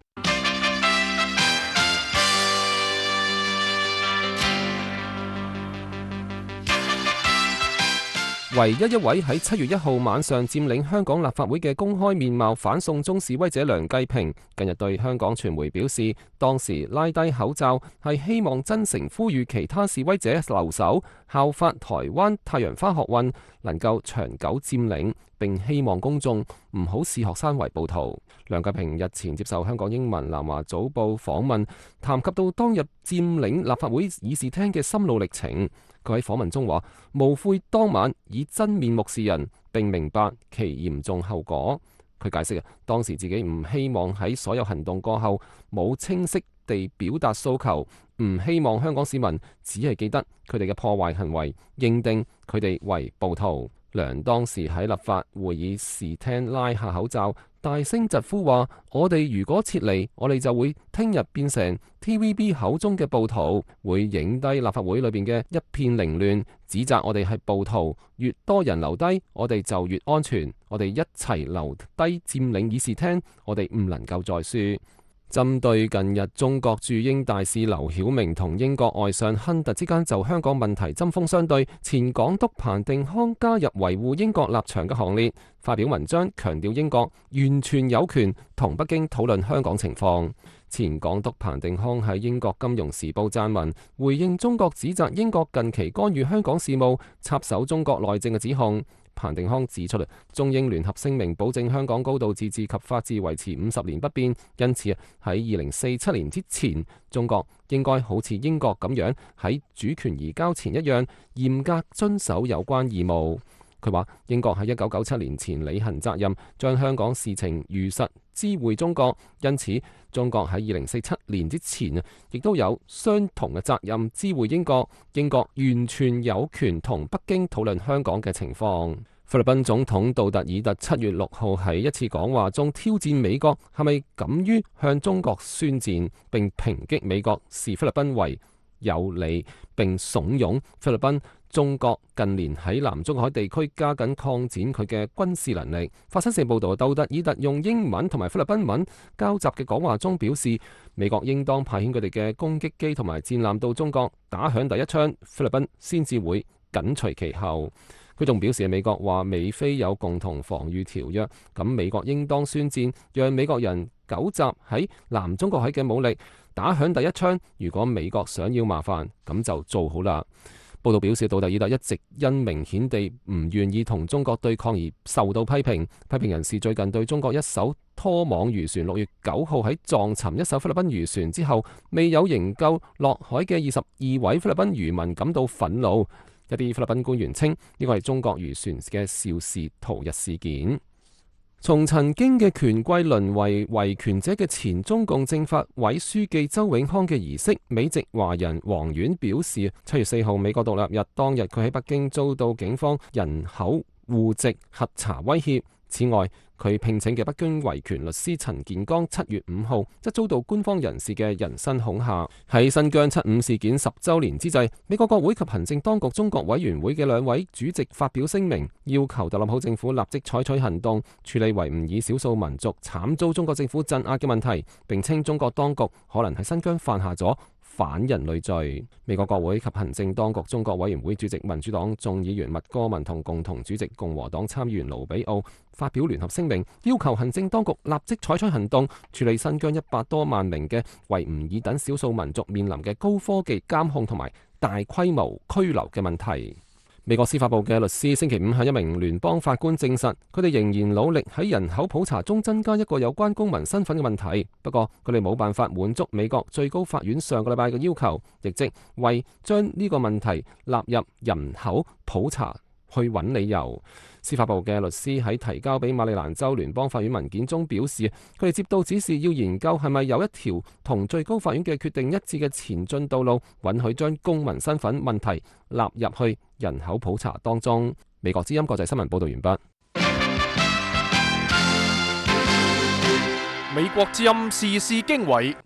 唯一一位喺7月1號晚上佔領香港立法會嘅公開面貌反送中示威者梁繼平，近日對香港傳媒表示，當時拉低口罩係希望真誠呼籲其他示威者留守，效法台灣太陽花學運能夠長久佔領，並希望公眾唔好視學生為暴徒。梁繼平日前接受香港英文南華早報訪問，談及到當日佔領立法會議事廳嘅心路歷程。佢喺訪問中話：無悔當晚以真面目示人，並明白其嚴重後果。佢解釋當時自己唔希望喺所有行動過後冇清晰地表達訴求，唔希望香港市民只係記得佢哋嘅破壞行為，認定佢哋為暴徒。梁當時喺立法會議事廳拉下口罩，大聲疾呼話：我哋如果撤離，我哋就會聽日變成 TVB 口中嘅暴徒，會影低立法會裏邊嘅一片凌亂，指責我哋係暴徒。越多人留低，我哋就越安全。我哋一齊留低佔領議事廳，我哋唔能夠再輸。針對近日中國駐英大使劉曉明同英國外相亨特之間就香港問題針鋒相對，前港督彭定康加入維護英國立場嘅行列，發表文章強調英國完全有權同北京討論香港情況。前港督彭定康喺英國金融時報撰文，回應中國指責英國近期干預香港事務、插手中國內政嘅指控。彭定康指出，中英聯合聲明保證香港高度自治及法治維持50年不變，因此喺2047年之前，中國應該好似英國咁樣喺主權移交前一樣嚴格遵守有關義務。佢話英國喺1997年前履行責任，將香港事情如實知會中國，因此中國喺2047年之前亦都有相同嘅責任知會英國。英國完全有權同北京討論香港嘅情況。菲律賓總統杜特爾特7月6號喺一次講話中挑戰美國係咪敢於向中國宣戰，並抨擊美國視菲律賓為有利，並慫恿菲律賓。中國近年喺南中海地區加緊擴展佢嘅軍事能力。法新社報導，杜特爾特用英文同埋菲律賓文交集嘅講話中表示，美國應當派遣佢哋嘅攻擊機同埋戰艦到中國打響第一槍，菲律賓先至會緊隨其後。佢仲表示，美國話美菲有共同防禦條約，咁美國應當宣戰，讓美國人糾集喺南中國海嘅武力打響第一槍。如果美國想要麻煩，咁就做好啦。報道表示，杜特爾特一直因明顯地唔願意同中國對抗而受到批評。批評人士最近對中國一艘拖網漁船6月9號喺撞沉一艘菲律賓漁船之後未有營救落海嘅22位菲律賓漁民感到憤怒。一啲菲律賓官員稱呢個係中國漁船嘅肇事逃逸事件。從曾經嘅權貴淪為維權者嘅前中共政法委書記周永康嘅儀式，美籍華人黃婉表示，7月4號美國獨立日當日，佢喺北京遭到警方人口戶籍核查威脅。此外，佢聘請嘅北京維權律師陳建剛7月5號則遭到官方人士嘅人身恐嚇。喺新疆75事件10週年之際，美國國會及行政當局中國委員會嘅2位主席發表聲明，要求特朗普政府立即採取行動，處理維吾爾少數民族慘遭中國政府鎮壓嘅問題，並稱中國當局可能喺新疆犯下咗反人類罪。美國國會及行政當局中國委員會主席民主黨眾議員麥戈文同共同主席共和黨參議員盧比奧發表聯合聲明，要求行政當局立即採取行動，處理新疆100多萬名嘅維吾爾等少數民族面臨嘅高科技監控同埋大規模拘留嘅問題。 美國司法部嘅律師星期五向一名聯邦法官證實，佢哋仍然努力喺人口普查中增加一個有關公民身份嘅問題。不過，佢哋冇辦法滿足美國最高法院上個禮拜嘅要求，亦即為將呢個問題納入人口普查去揾理由。司法部嘅律師喺提交俾馬里蘭州聯邦法院文件中表示，佢哋接到指示要研究係咪有一條同最高法院嘅決定一致嘅前進道路，允許將公民身份問題納入去人口普查當中。美國之音國際新聞報道完畢。 美國之音時事經緯，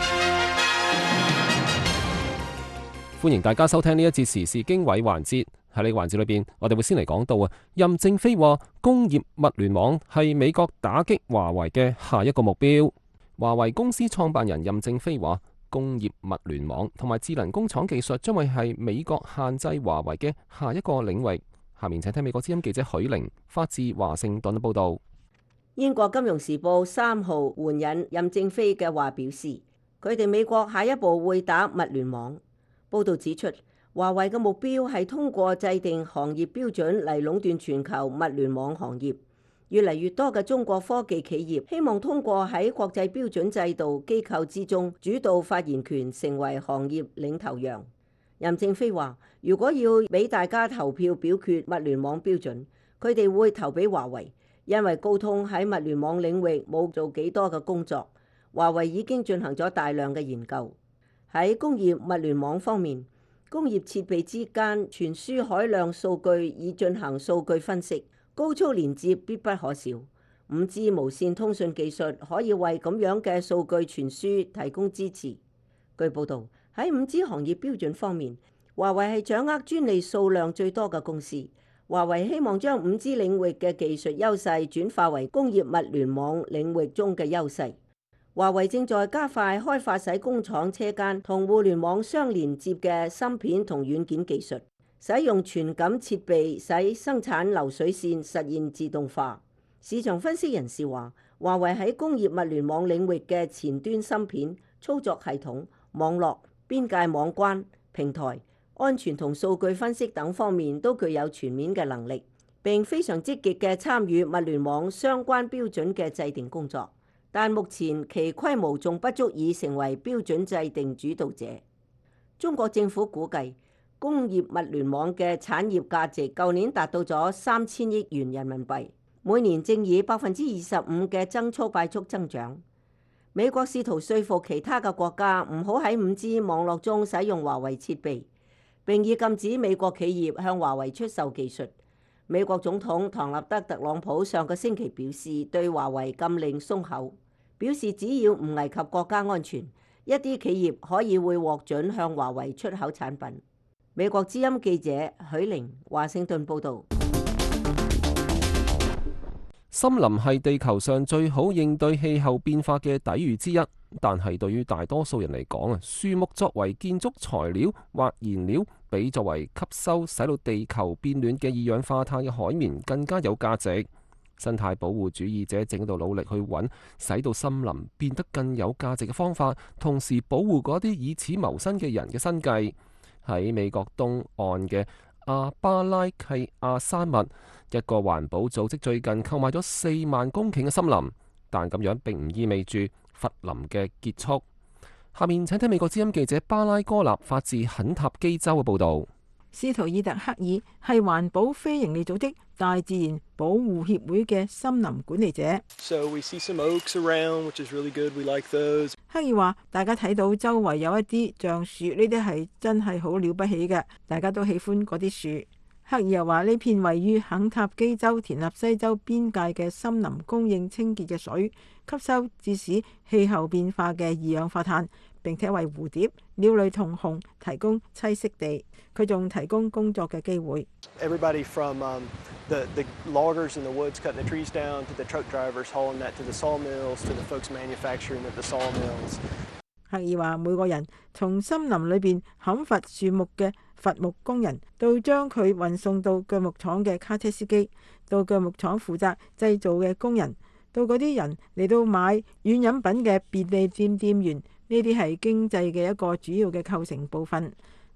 歡迎大家收聽呢一節時事經緯環節。喺呢個環節裏邊，我哋會先嚟講到任正非話工業物聯網係美國打擊華為嘅下一個目標。華為公司創辦人任正非話，工業物聯網同埋智能工廠技術將會係美國限制華為嘅下一個領域。下面請聽美國之音記者許玲發自華盛頓嘅報道。 英國金融時報3號援引任正非嘅話表示，佢哋美國下一步會打物聯網。報道指出，華為嘅目標係通過制定行業標準嚟壟斷全球物聯網行業。越嚟越多嘅中國科技企業希望通過喺國際標準制度機構之中主導發言權，成為行業領頭羊。任正非話，如果要俾大家投票表決物聯網標準，佢哋會投俾華為，因為高通喺物聯網領域冇做幾多嘅工作，華為已經進行咗大量嘅研究。喺工業物聯網方面，工業設備之間傳輸海量數據以進行數據分析，高速連接必不可少。5G 無線通訊技術可以為咁樣嘅數據傳輸提供支持。據報導，喺 5G 行業標準方面，華為係掌握專利數量最多嘅公司。華為希望將 5G 領域嘅技術優勢轉化為工業物聯網領域中嘅優勢。華為正在加快開發使工廠車間同互聯網相連接嘅芯片同軟件技術，使用傳感設備使生產流水線實現自動化。市場分析人士話，華為喺工業物聯網領域嘅前端芯片、操作系統、網絡、邊界網關、平台、安全同數據分析等方面都具有全面嘅能力，並非常積極嘅參與物聯網相關標準嘅制定工作。但目前其規模仲不足以成為標準制定主導者。中國政府估計工業物聯網嘅產業價值舊年達到咗3000億元人民幣，每年正以25%嘅增速快速增長。美國試圖說服其他嘅國家唔好喺 5G 網絡中使用華為設備，並以禁止美國企業向華為出售技術。美國總統唐納德·特朗普上個星期表示，對華為禁令鬆口，表示只要唔危及國家安全，一啲企業可以會獲准向華為出口產品。美國之音記者許玲華盛頓報導。 森林係地球上最好應對氣候變化嘅抵禦之一，但係對於大多數人嚟講樹木作為建築材料或燃料，比作為吸收使到地球變暖嘅二氧化碳嘅海綿更加有價值。生態保護主義者正喺度努力去揾使到森林變得更有價值嘅方法，同時保護嗰啲以此謀生嘅人嘅生計。喺美國東岸嘅阿巴拉契亞山脈，一個環保組織最近購買咗4萬公頃嘅森林，但咁樣並唔意味住伐林嘅結束。下面請聽美國之音記者巴拉哥納發自肯塔基州嘅報導。 斯圖爾特克爾係環保非營利組織大自然保護協會嘅森林管理者。克爾話：大家睇到周圍有一啲橡樹，呢啲係真係好了不起嘅，大家都喜歡嗰啲樹。克爾又話：呢片位於肯塔基州田納西州邊界嘅森林供應清潔嘅水，吸收致使氣候變化嘅二氧化碳，並且為蝴蝶、鳥類同熊提供棲息地。佢仲提供工作嘅機會。 Everybody from the loggers in the woods cutting the trees down to the truck drivers hauling that to the sawmills to the folks manufacturing at the sawmills。 克爾話：每個人從森林裏邊砍伐樹木嘅伐木工人，到將佢運送到鋸木廠嘅卡車司機，到鋸木廠負責製造嘅工人，到嗰啲人嚟到買軟飲品嘅便利店店員，呢啲係經濟嘅一個主要嘅構成部分。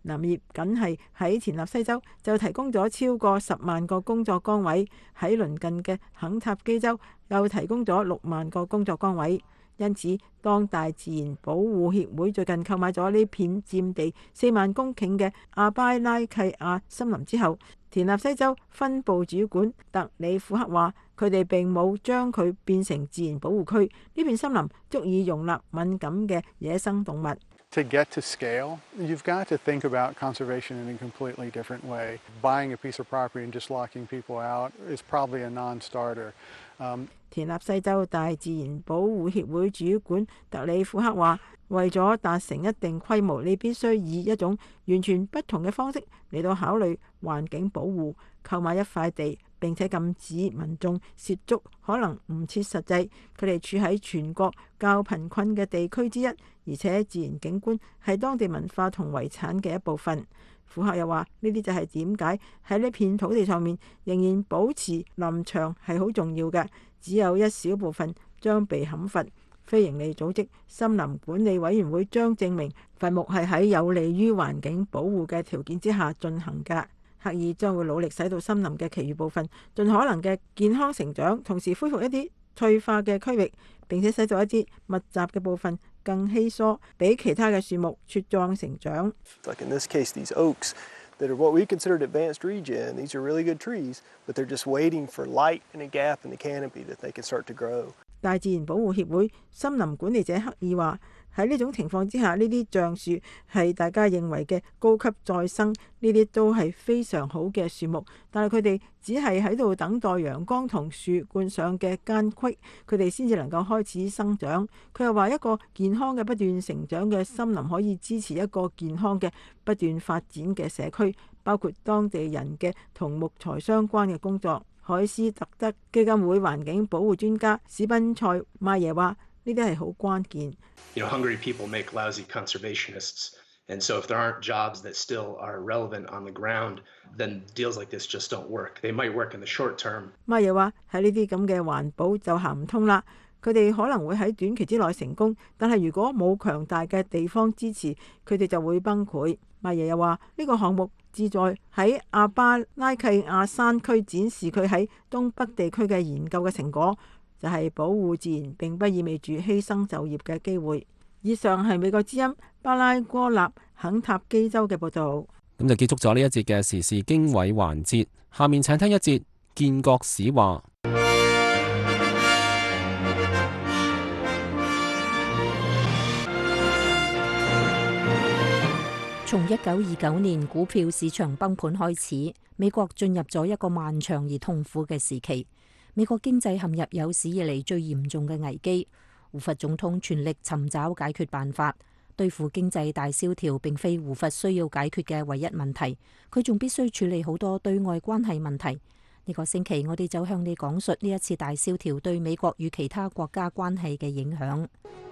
林業僅係喺田納西州就提供咗超過10萬個工作崗位，喺鄰近嘅肯塔基州又提供咗6萬個工作崗位。因此，當大自然保護協會最近購買咗呢片佔地4萬公頃嘅阿巴拉契亞森林之後，田納西州分部主管特里庫克話：佢哋並冇將佢變成自然保護區，呢片森林足以容納敏感嘅野生動物。 To get to scale, you've got to think about conservation in a completely different way. Buying a piece of property and just locking people out is probably a non-starter. 田納西州大自然保護協會主管特里庫克話：為咗達成一定規模，你必須以一種完全不同嘅方式嚟到考慮環境保護。購買一塊地並且禁止民眾涉足，可能唔切實際。佢哋處喺全國較貧困嘅地區之一，而且自然景觀係當地文化同遺產嘅一部分。庫克又話：呢啲就係點解喺呢片土地上面仍然保持林場係好重要嘅。只有一小部分將被砍伐。非營利組織森林管理委員會將證明伐木係喺有利於環境保護嘅條件之下進行嘅。赫爾將會努力使到森林嘅其餘部分盡可能嘅健康成長，同時恢復一啲退化嘅區域，並且使到一啲密集嘅部分更稀疏，俾其他嘅樹木茁壯成長。 Like in this case, these oaks that are what we considered advanced regen. These are really good trees, but they're just waiting for light and a gap in the canopy that they can start to grow. 大自然保護協會森林管理者克爾話：喺呢種情況之下，呢啲橡樹係大家認為嘅高級再生，呢啲都係非常好嘅樹木，但係佢哋只係喺度等待陽光同樹冠上嘅間隙，佢哋先至能夠開始生長。佢又話：一個健康嘅不斷成長嘅森林可以支持一個健康嘅不斷發展嘅社區，包括當地人嘅同木材相關嘅工作。海斯特德基金會環境保護專家史賓塞麥耶話：呢啲係好關鍵。 Hungry people make lousy conservationists, and so if there aren't jobs that still are relevant on the ground, then deals like this just don't work. They might work in the short term. 麥耶話：喺呢啲咁嘅環保就行唔通啦。佢哋可能會喺短期之內成功，但係如果冇強大嘅地方支持，佢哋就會崩潰。麥耶又話：呢個項目旨在喺阿巴拉契亞山區展示佢喺東北地區嘅研究嘅成果，就係保護自然並不意味住犧牲就業嘅機會。以上係美國之音巴拉戈納肯塔基州嘅報導。 咁就結束咗呢一節嘅時事經緯環節，下面請聽一節建國史話。 從1929年股票市場崩盤開始，美國進入咗一個漫長而痛苦嘅時期。美國經濟陷入有史以嚟最嚴重嘅危機。胡佛總統全力尋找解決辦法。對付經濟大蕭條並非胡佛需要解決嘅唯一問題，佢仲必須處理好多對外關係問題。呢個星期我哋就向你講述呢一次大蕭條對美國與其他國家關係嘅影響。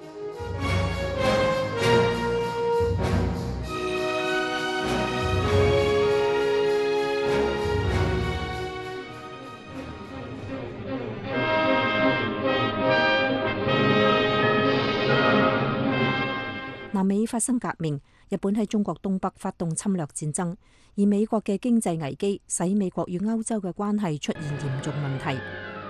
南美發生革命，日本喺中國東北發動侵略戰爭，而美國嘅經濟危機使美國與歐洲嘅關係出現嚴重問題。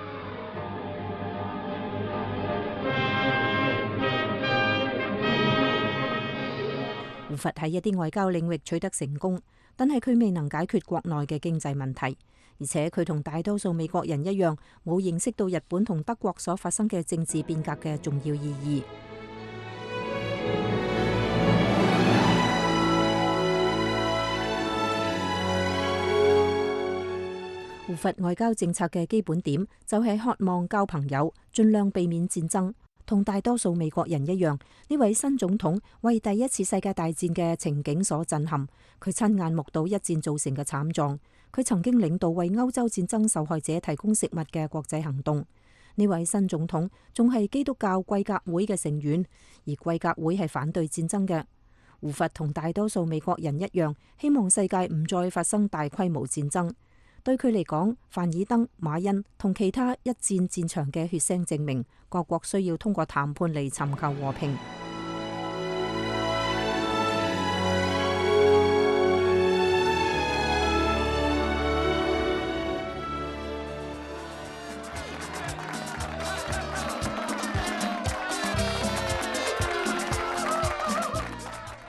胡佛喺一啲外交領域取得成功，但係佢未能解決國內嘅經濟問題，而且佢同大多數美國人一樣，冇認識到日本同德國所發生嘅政治變革嘅重要意義。胡佛外交政策嘅基本點就係渴望交朋友，盡量避免戰爭。同大多數美國人一樣，呢位新總統為第一次世界大戰嘅情景所震撼，佢親眼目睹一戰造成嘅慘狀。佢曾經領導為歐洲戰爭受害者提供食物嘅國際行動。呢位新總統仲係基督教貴格會嘅成員，而貴格會係反對戰爭嘅。胡佛同大多數美國人一樣，希望世界唔再發生大規模戰爭。對佢嚟講，凡爾登、馬恩同其他一戰戰場嘅血腥證明，各國需要通過談判嚟尋求和平。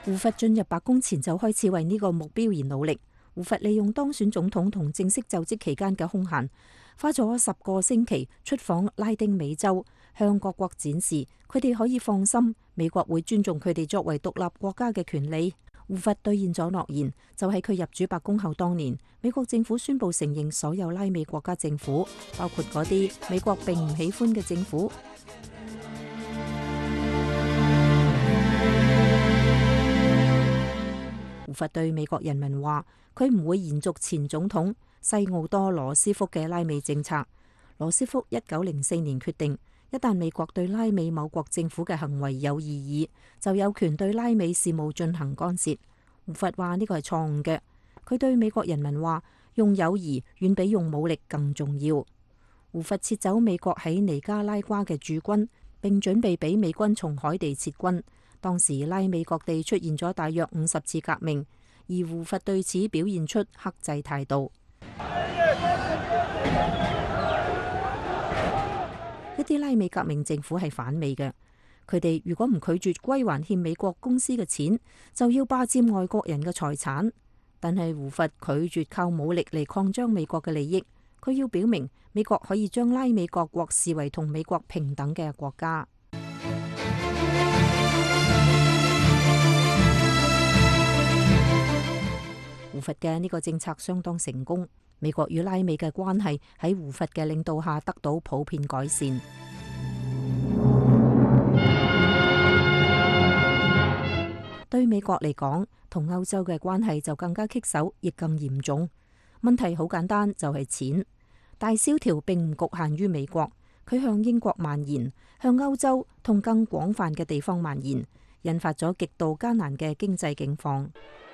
胡佛進入白宮前就開始為呢個目標而努力。胡佛利用當選總統同正式就職期間嘅空閒，花咗10個星期出訪拉丁美洲，向各國展示佢哋可以放心，美國會尊重佢哋作為獨立國家嘅權利。胡佛兌現咗諾言，就喺佢入主白宮後當年，美國政府宣布承認所有拉美國家政府，包括嗰啲美國並唔喜歡嘅政府。胡佛對美國人民話，佢唔會延續前總統西奧多羅斯福嘅拉美政策。羅斯福1904年決定，一旦美國對拉美某國政府嘅行為有異議，就有權對拉美事務進行干涉。胡佛話呢個係錯誤嘅。佢對美國人民話，用友誼遠比用武力更重要。胡佛撤走美國喺尼加拉瓜嘅駐軍，並準備俾美軍從海地撤軍。當時拉美各地出現咗大約50次革命，而胡佛對此表現出克制態度。一啲拉美革命政府係反美嘅，佢哋如果唔拒絕歸還欠美國公司嘅錢，就要霸佔外國人嘅財產。但係胡佛拒絕靠武力嚟擴張美國嘅利益，佢要表明美國可以將拉美各國視為同美國平等嘅國家。胡佛嘅呢個政策相當成功，美國與拉美嘅關係喺胡佛嘅領導下得到普遍改善。對美國嚟講，同歐洲嘅關係就更加棘手，亦更嚴重。問題好簡單，就係錢。大蕭條並唔局限於美國，佢向英國蔓延，向歐洲同更廣泛嘅地方蔓延，引發咗極度艱難嘅經濟境況。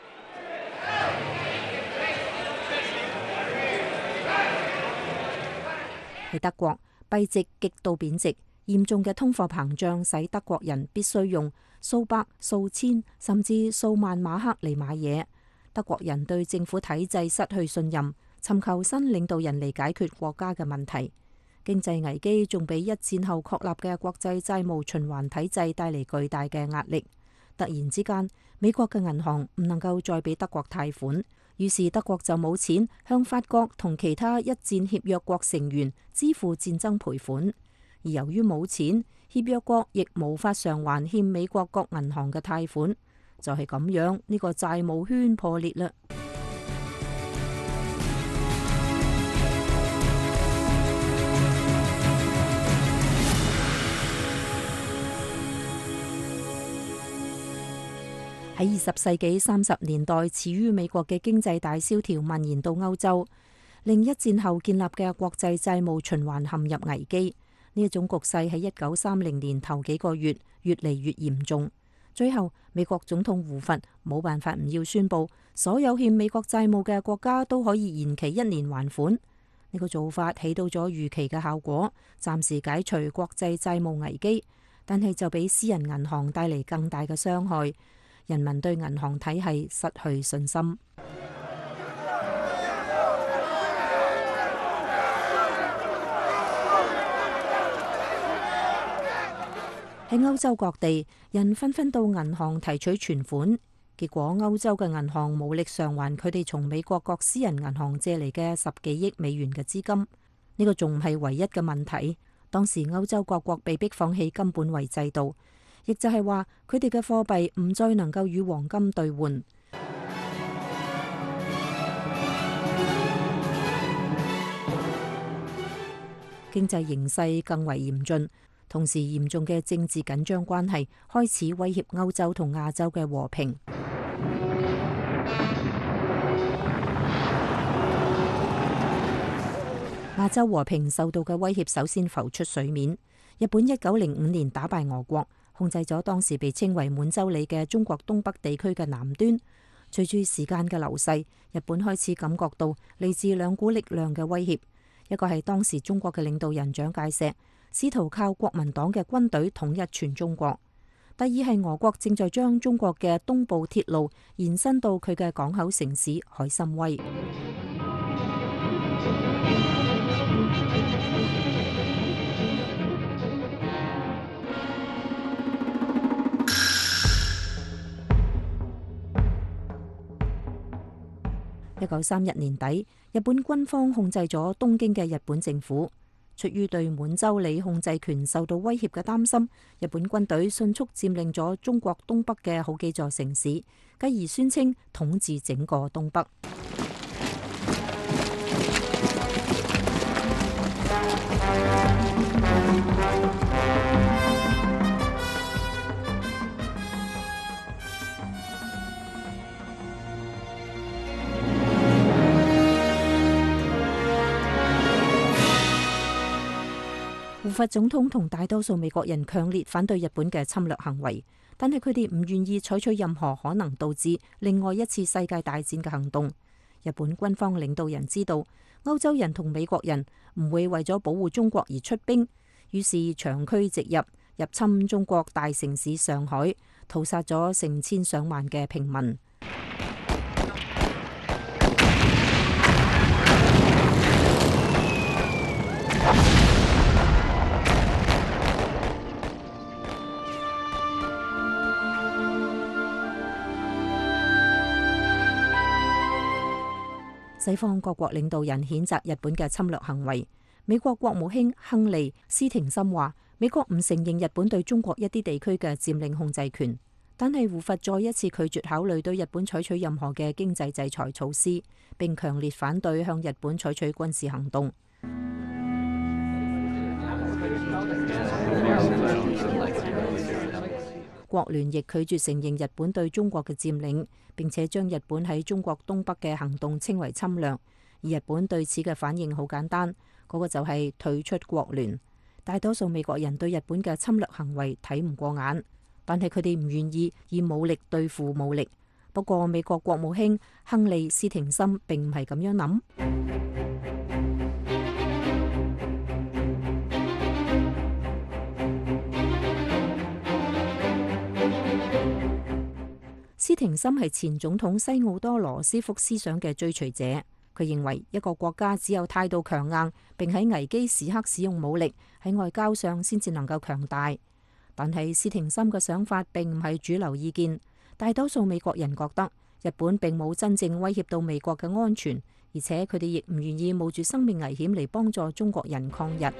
喺德國，幣值極度貶值，嚴重嘅通貨膨脹使德國人必須用數百、數千甚至數萬馬克嚟買嘢。德國人對政府體制失去信任，尋求新領導人嚟解決國家嘅問題。經濟危機仲俾一戰後確立嘅國際債務循環體制帶嚟巨大嘅壓力。突然之間，美國嘅銀行唔能夠再俾德國貸款，於是德國就冇錢向法國同其他一戰協約國成員支付戰爭賠款。而由於冇錢，協約國亦無法償還欠美國各銀行嘅貸款，就係咁樣，呢個債務圈破裂啦。喺20世紀30年代，始於美國嘅經濟大蕭條蔓延到歐洲，令一戰後建立嘅國際債務循環陷入危機。呢一種局勢喺1930年頭幾個月越嚟越嚴重。最後，美國總統胡佛冇辦法唔要宣佈，所有欠美國債務嘅國家都可以延期1年還款。呢個做法起到咗預期嘅效果，暫時解除國際債務危機，但係就俾私人銀行帶嚟更大嘅傷害。人民對銀行體系失去信心。喺歐洲各地，人紛紛到銀行提取存款，結果歐洲嘅銀行無力償還佢哋從美國各私人銀行借嚟嘅10幾億美元嘅資金。呢個仲唔係唯一嘅問題。當時歐洲各國被迫放棄金本位制度。亦就係話，佢哋嘅貨幣唔再能夠與黃金兌換。經濟形勢更為嚴峻，同時嚴重嘅政治緊張關係開始威脅歐洲同亞洲嘅和平。亞洲和平受到嘅威脅首先浮出水面。日本1905年打敗俄國，控制咗當時被稱為滿洲里嘅中國東北地區嘅南端。隨住時間嘅流逝，日本開始感覺到嚟自兩股力量嘅威脅。一個係當時中國嘅領導人蔣介石，試圖靠國民黨嘅軍隊統一全中國；第二係俄國正在將中國嘅東部鐵路延伸到佢嘅港口城市海參崴。 1931年底，日本軍方控制咗東京嘅日本政府。出於對滿洲里控制權受到威脅嘅擔心，日本軍隊迅速佔領咗中國東北嘅好幾座城市，繼而宣稱統治整個東北。胡佛總統同大多數美國人強烈反對日本嘅侵略行為，但係佢哋唔願意採取任何可能導致另外一次世界大戰嘅行動。日本軍方領導人知道歐洲人同美國人唔會為咗保護中國而出兵，於是長驅直入，入侵中國大城市上海，屠殺咗成千上萬嘅平民。西方各國領導人譴責日本嘅侵略行為。美國國務卿亨利·斯廷森話：美國唔承認日本對中國一啲地區嘅佔領控制權，但係胡佛再一次拒絕考慮對日本採取任何嘅經濟制裁措施，並強烈反對向日本採取軍事行動。國聯亦拒絕承認日本對中國嘅佔領，並且將日本喺中國東北嘅行動稱為侵略。而日本對此嘅反應好簡單，嗰個就係退出國聯。大多數美國人對日本嘅侵略行為睇唔過眼，但係佢哋唔願意以武力對付武力。不過美國國務卿亨利·斯廷森並唔係咁樣諗。斯廷森係前總統西奧多·羅斯福思想嘅追隨者，佢認為一個國家只有態度強硬，並喺危機時刻使用武力，喺外交上先至能夠強大。但係斯廷森嘅想法並唔係主流意見，大多數美國人覺得日本並冇真正威脅到美國嘅安全，而且佢哋亦唔願意冒住生命危險嚟幫助中國人抗日。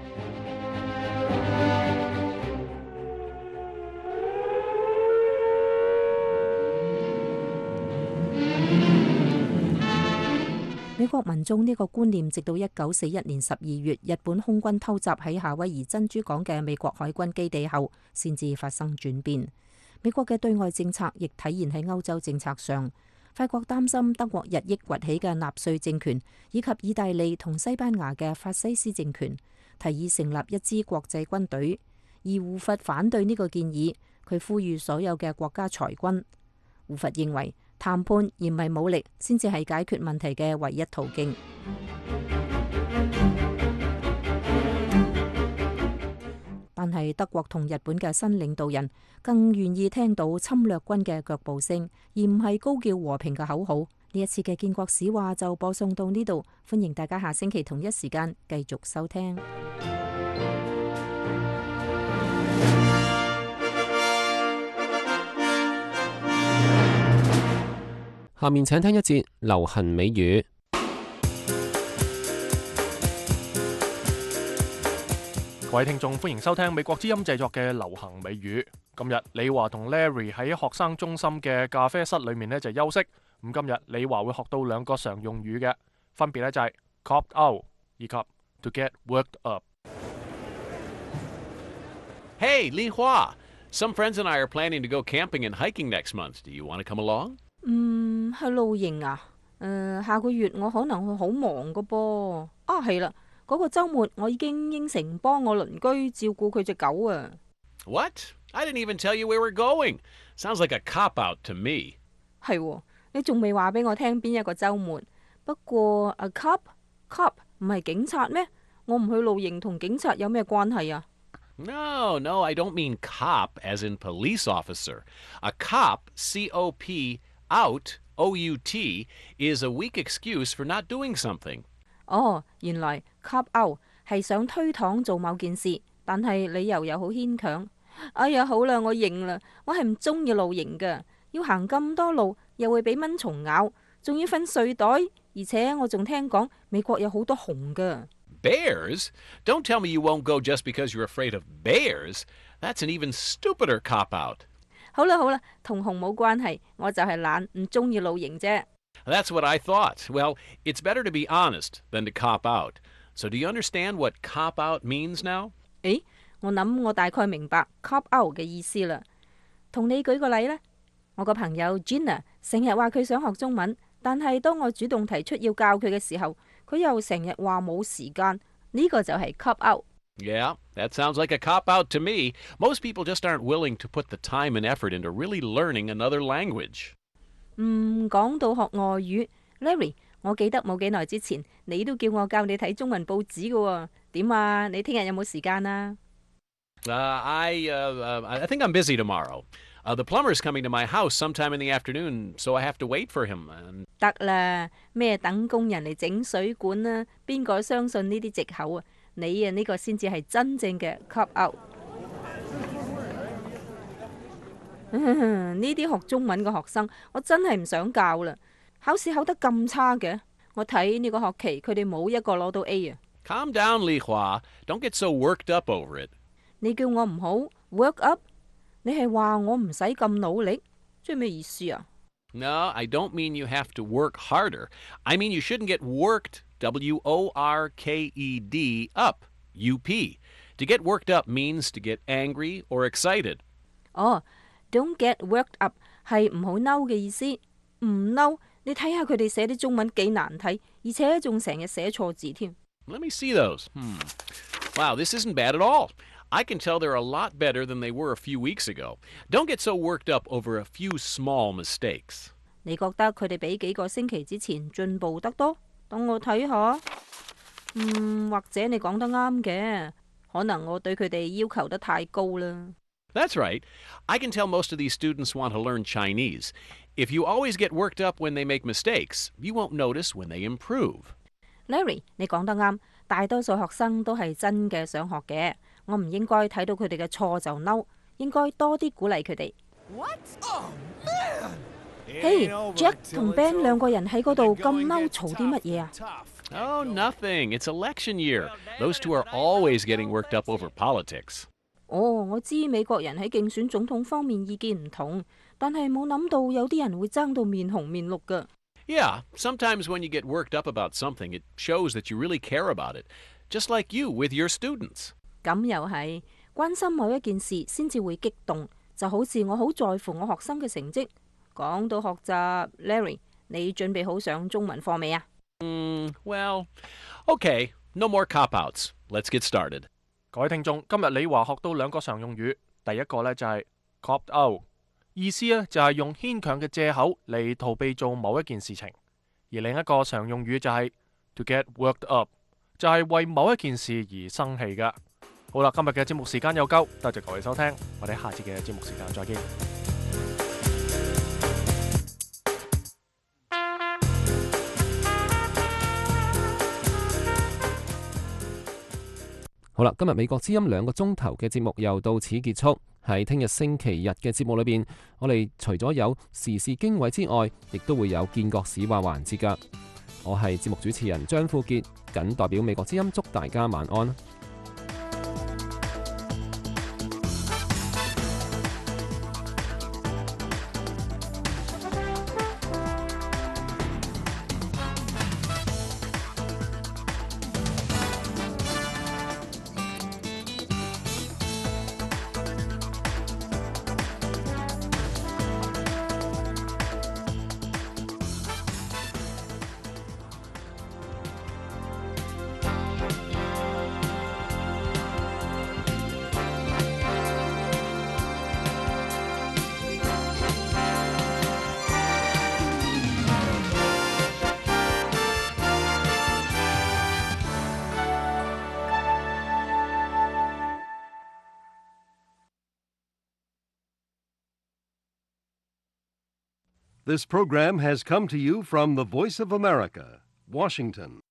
美國民眾呢個觀念直到1941年12月，日本空軍偷襲喺夏威夷珍珠港嘅美國海軍基地後，先至發生轉變。美國嘅對外政策亦體現喺歐洲政策上。法國擔心德國日益崛起嘅納粹政權，以及意大利同西班牙嘅法西斯政權，提議成立一支國際軍隊。而胡佛反對呢個建議，佢呼籲所有嘅國家裁軍。胡佛認為，談判而唔係武力，先至係解決問題嘅唯一途徑。但係德國同日本嘅新領導人更願意聽到侵略軍嘅腳步聲，而唔係高叫和平嘅口號。呢一次嘅建國史話就播送到呢度，歡迎大家下星期同一時間繼續收聽。 下面請聽一節流行美語。 各位聽眾，歡迎收聽美國之音製作嘅流行美語。今日李華同 Larry 喺學生中心嘅咖啡室裏面呢就休息。咁今日李華會學到兩個常用語嘅，分別呢就係 copped out 以及 to get worked up。 Hey, Li Hua! Some friends and I are planning to go camping and hiking next month. Do you want to come along? 去露營啊？下個月我可能會好忙噶噃。啊，係啦，嗰個週末我已經應承幫我鄰居照顧佢隻狗啊。 What? I didn't even tell you where we're going. Sounds like a cop-out to me. 係喎，你仲未話俾我聽邊一個週末？不過a cop 唔係警察咩？我唔去露營同警察有咩關係啊？ No, I don't mean cop as in police officer. A cop, C-O-P, out, O-U-T, is a weak excuse for not doing something. 哦，原來 cop out 係想推搪做某件事，但係理由又好牽強。哎呀，好啦，我認啦，我係唔中意露營㗎，要行咁多路，又會俾蚊蟲咬， 仲要瞓睡袋，而且我仲聽講美國有好多熊㗎。 Bears? Don't tell me you won't go just because you're afraid of bears. That's an even stupider cop-out. 好啦好啦，同熊冇關係，我就係懶，唔中意露營啫。 That's what I thought. Well, it's better to be honest than to cop out. So do you understand what cop out means now? 誒，我諗我大概明白 cop out 嘅意思啦。同你舉個例啦，我個朋友 Gina 成日話佢想學中文，但係當我主動提出要教佢嘅時候，佢又成日話冇時間。呢個就係 cop out。 Yeah, that sounds like a cop-out to me. Most people just aren't willing to put the time and effort into really learning another language. 講到學外語 ，Larry， 我記得冇幾耐之前，你都叫我教你睇中文報紙㗎喎。點啊？你聽日有冇時間啊？ I think I'm busy tomorrow. The plumber's coming to my house sometime in the afternoon, so I have to wait for him. 得啦，咩等工人嚟整水管啊？邊個相信呢啲藉口啊？你啊呢個先至係真正嘅 cop out。呢啲學中文嘅學生，我真係唔想教啦。考試考得咁差嘅，我睇呢個學期佢哋冇一個攞到 A 啊。 Calm down, Li Hua. Don't get so worked up over it. 你叫我唔好 work up， 你係話我唔使咁努力，即係咩意思啊？ No, I don't mean you have to work harder. I mean you shouldn't get worked, W-O-R-K-E-D, up, U-P. To get worked up means to get angry or excited. 哦，don't get worked up 係唔好嬲嘅意思。唔嬲，你睇下佢哋寫啲中文幾難睇，而且仲成日寫錯字添。 Let me see those. Wow, this isn't bad at all. I can tell they're a lot better than they were a few weeks ago. Don't get so worked up over a few small mistakes. 你覺得佢哋比幾個星期之前進步得多？等我睇下。或者你講得啱嘅，可能我對佢哋要求得太高啦。 That's right. I can tell most of these students want to learn Chinese. If you always get worked up when they make mistakes, you won't notice when they improve. Larry， 你講得啱，大多數學生都係真嘅想學嘅。我唔應該睇到佢哋嘅錯就嬲，應該多啲鼓勵佢哋。嘿，Jack 同 Ben 兩個人喺嗰度咁嬲，嘈啲乜嘢啊？ Oh, nothing. It's election year. Those two are always getting worked up over politics. 我知美國人喺競選總統方面意見唔同，但係冇諗到有啲人會爭到面紅面綠㗎。 Yeah, sometimes when you get worked up about something, it shows that you really care about it. Just like you with your students. 咁又係，關心某一件事先至會激動，就好似我好在乎我學生嘅成績。講到學習 ，Larry， 你準備好上中文課未啊 ？Well, okay, no more cop-outs. Let's get started. 各位聽眾，今日李華學到兩個常用語，第一個呢就係 cop out， 意思呢就係用牽強嘅藉口嚟逃避做某一件事情，而另一個常用語就係 to get worked up， 就係為某一件事而生氣㗎。好啦，今日嘅節目時間又夠，多謝各位收聽，我哋下次嘅節目時間再見。 好啦，今日美國之音2個鐘頭嘅節目又到此結束。喺聽日星期日嘅節目裏邊，我哋除咗有時事經緯之外，亦都會有見國史話環節㗎。我係節目主持人張富傑，謹代表美國之音祝大家晚安。 This program has come to you from the Voice of America, Washington.